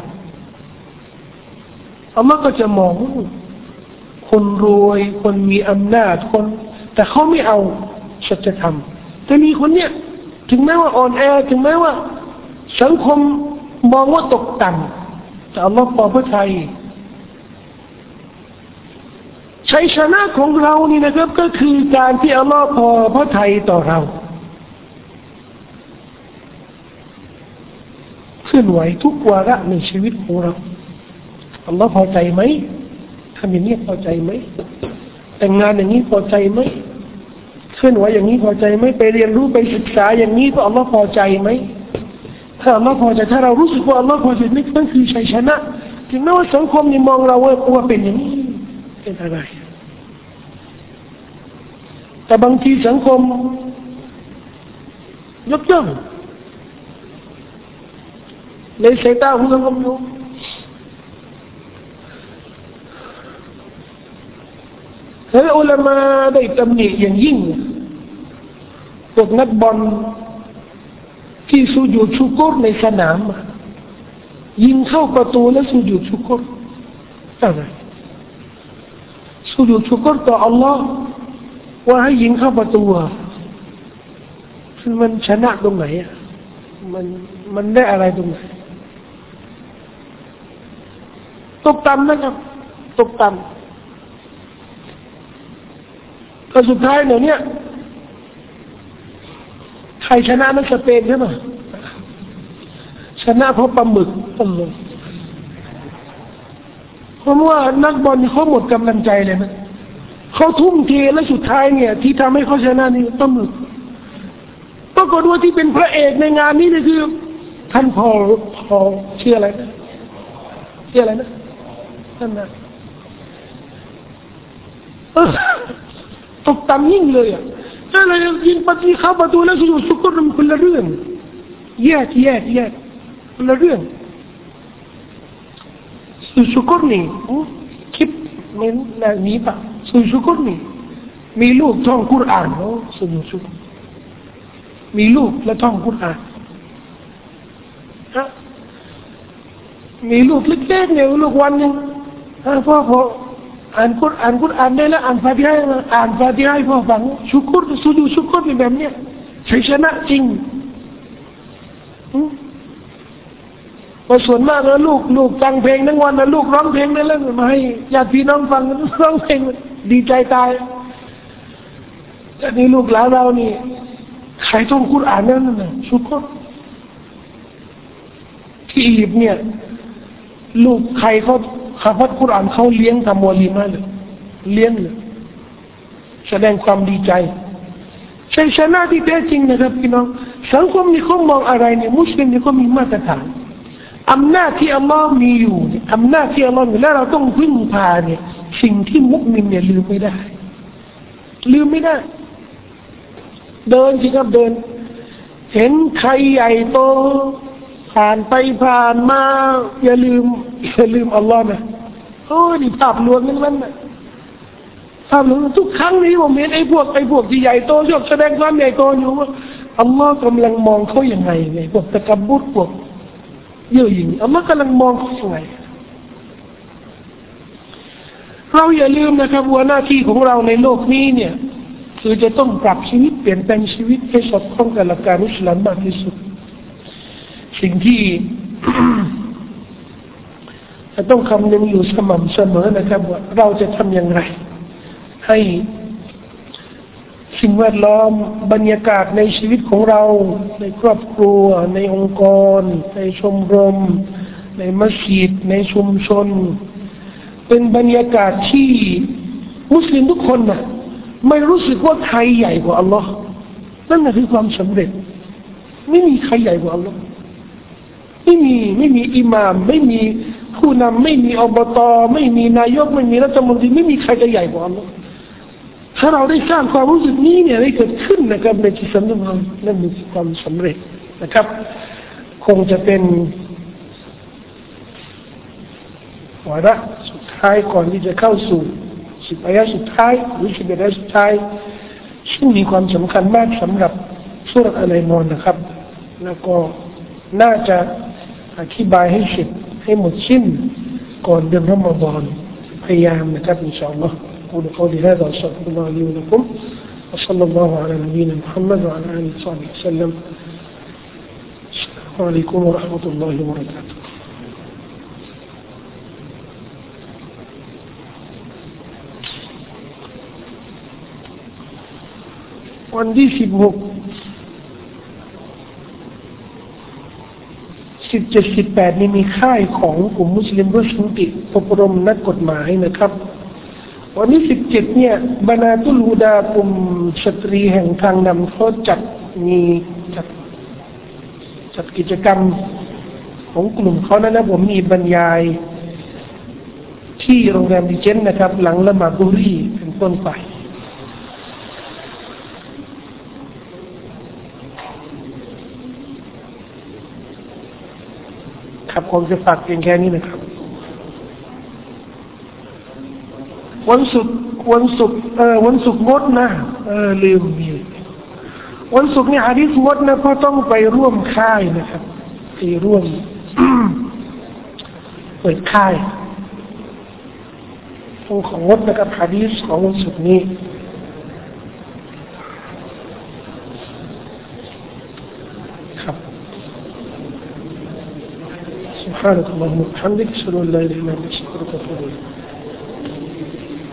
อัลลอฮ์ก็จะมองคนรวยคนมีอำนาจคนแต่เขาไม่เอาสัจธรรมแต่มีคนเนี้ยถึงแม้ว่าอ่อนแอถึงแม้ว่าสังคมมองว่าตกต่ำแต่อัลลอฮ์พอพระทัยชัยชนะของเรานี่นะครับก็คือการที่อัลลอฮ์พอพระทัยต่อเราเคลื่อนไหวทุกวาระในชีวิตของเราอัลลอฮ์พอใจไหมทำอย่างนี้พอใจไหมแต่งงานอย่างนี้พอใจไหมเคลื่อนไหวอย่างนี้พอใจไหมไปเรียนรู้ไปศึกษาอย่างนี้ก็อัลลอฮ์พอใจไหมถ้าอัลลอฮ์พอใจถ้าเรารู้สึกว่าอัลลอฮ์พอใจนี่นั่นคือชัยชนะถึงแม้ว่าสังคมนี่มองเราว่าว่าเป็นอย่างนี้เป็นอะไรแต่บางทีสังคมยกย่องในสายตาของสังคมอยู่แล้วอุลามะได้ตำหนิอย่างยิ่งพวกนักบอลที่สุญูดชุกรในสนามยิงเข้าประตูแล้วสุญูดชุกรอะไรสุญูดชุกรต่ออัลลอฮ์ว่าให้ยิงเข้าประตูมันชนะตรงไหนอ่ะมันมันได้อะไรตรงไหนตกต่ำนะครับตกต่ำก็สุดท้ายเนี่ยใครชนะนักสเปนใช่ไหมชนะเพราะปลาหมึกเพราะว่านักบอลเขาหมดกำลังใจเลยนะเขาทุ่มเทและสุดท้ายเนี่ยที่ทำให้เขาชนะนี่ปลาหมึกปรากฏว่าที่เป็นพระเอกในงานนี้นี่คือท่านพอพอชื่ออะไรนะชื่ออะไรนะท่านนะตกต่ำยิ่งเลยอ่ะอะไรยิงปฏิเข้าประตูแล้วสุดสุกรมันคนละเรื่องแยกแยกแยกคนละเรื่องสุดสุกรนี่คลิปไม่น่ามีปะสุดสุกรนี่มีลูกท่องกุรอานโอ้สุดสุกรมีลูกและท่องกุรอานฮะมีลูกเล็กๆเนี่ยลูกวันนึงพ่อพ่ออ่านกุรอานกุรอานได้แล้วอ่านฟาติฮะอ่านฟาติฮะให้พ่อฟังชุกรสุญูดชุกรเป็นแบบเนี้ยชัยชนะจริงพอส่วนมากแล้วลูกลูกฟังเพลงทั้งวันแล้วลูกร้องเพลงได้แล้วมาให้ญาติพี่น้องฟังร้องเพลงดีใจตายแต่นี่ลูกหลานเรานี่ใครท่องกุรอานนั่นน่ะชุกรที่อียิปต์เนี่ยลูกใครเขาข้าพเจ้ากุรอานเขาเลี้ยงทำวอลีมาเลยเลี้ยงเลยแสดงความดีใจชัยชนะที่แท้จริงนะครับพี่น้องสังคมนี้เขามองอะไรเนี่ยมุสลิมนี่เขามีมาตรฐานอำนาจที่อัลลอฮ์มีอยู่เนี่ยอำนาจที่อัลลอฮ์มีแล้วเราต้องพึ่งพาเนี่ยสิ่งที่มุสลิมเนี่ยลืมไม่ได้ลืมไม่ได้เดินสิครับเดินเห็นใครใหญ่โตผ่านไปผ่านมาอย่าลืมอย่าลืมอัลลอฮ์นะโอ้ยนี่ภาพลวงนั่นนั่นนะภาพลวงทุกครั้งนี้ผมเห็นไอ้พวกไอ้พวกที่ใหญ่โตชอบแสดงความใหญ่โตอยู่ว่าอัลลอฮ์กำลังมองเขาอย่างไรไงพวกตะกับุรพวกเย่อหยิ่งอัลลอฮ์กำลังมองเขาอย่างไรเราอย่าลืมนะครับว่าหน้าที่ของเราในโลกนี้เนี่ยคือจะต้องปรับชีวิตเปลี่ยนแปลงชีวิตให้สอดคล้องกับหลักการอิสลามมากที่สุดสิ่งที่ จะต้องคำนึงอยู่สม่ำเสมอนะครับว่าเราจะทำอย่างไรให้สิ่งแวดล้อมบรรยากาศในชีวิตของเราในครอบครัวในองค์กรในชมรมในมัสยิดในชุมชนเป็นบรรยากาศที่มุสลิมทุกคนนะไม่รู้สึกว่าใครใหญ่กว่าอัลลอฮ์นั่นคือความสำเร็จไม่มีใครใหญ่กว่าอัลลอฮ์ไม่มีไม่มีอิหม่ามไม่มีผู้นำไม่มีอบตไม่มีนายกไม่มีรัฐมนตรีไม่มีใครจะใหญ่กว่าอัลลอฮ์ถ้าเราได้สร้างความรู้สึกนี้เนี่ยได้เกิดขึ้นนะครับในจิตสำนึกเรานั่นคือความสำเร็จนะครับคงจะเป็นวาระสุดท้ายก่อนที่จะเข้าสู่สิบอายะสุดท้ายหรือสิบเอ็ดอายะสุดท้ายซึ่งมีความสำคัญมากสำหรับซูเราะห์อัลอิมรอนนะครับแล้วก็น่าจะอธิบายให้เสร็จให้หมดสิ้นก่อนเดือนรอมฎอนพยายามนะครับอินชาอัลลอฮ์أقول قولي هذا وأستغفر الله لي ولكم وصلى الله على نبينا محمد وعلى آله وصحبه وسلم السلام عليكم ورحمة الله وبركاته วันที่สิบหกสิบเจ็ดสิบแปดนี่มีค่ายของกลุ่มมุสลิมรุ่นสุนติอบรมนักกฎหมายนะครับวันที่สิบเจ็ดเนี่ยบรรดาตุลฮูดากลุ่มสตรีแห่งทางนำเขาจัดมีจัดจัดกิจกรรมของกลุ่มเขานะนะผมมีบรรยายที่โรงแรมดิเจนนะครับหลังละหมาดซุฮรีเป็นต้นไปครับผมจะฝากเพียงแค่นี้นะครับวันศุกร์วันศุกร์เออวันศุกร์งดนะเออลืมมีวันศุกร์นี่หะดีษงดนะเพราะต้องไปร่วมค่ายนะครับไปร่วม เปิดค่ายต้องของงดนะครับหะดีษของวันศุกร์นี้ครับسبحانك اللهم وبحمدك اشهد ان لا اله الا انت استغفرك واتوب اليك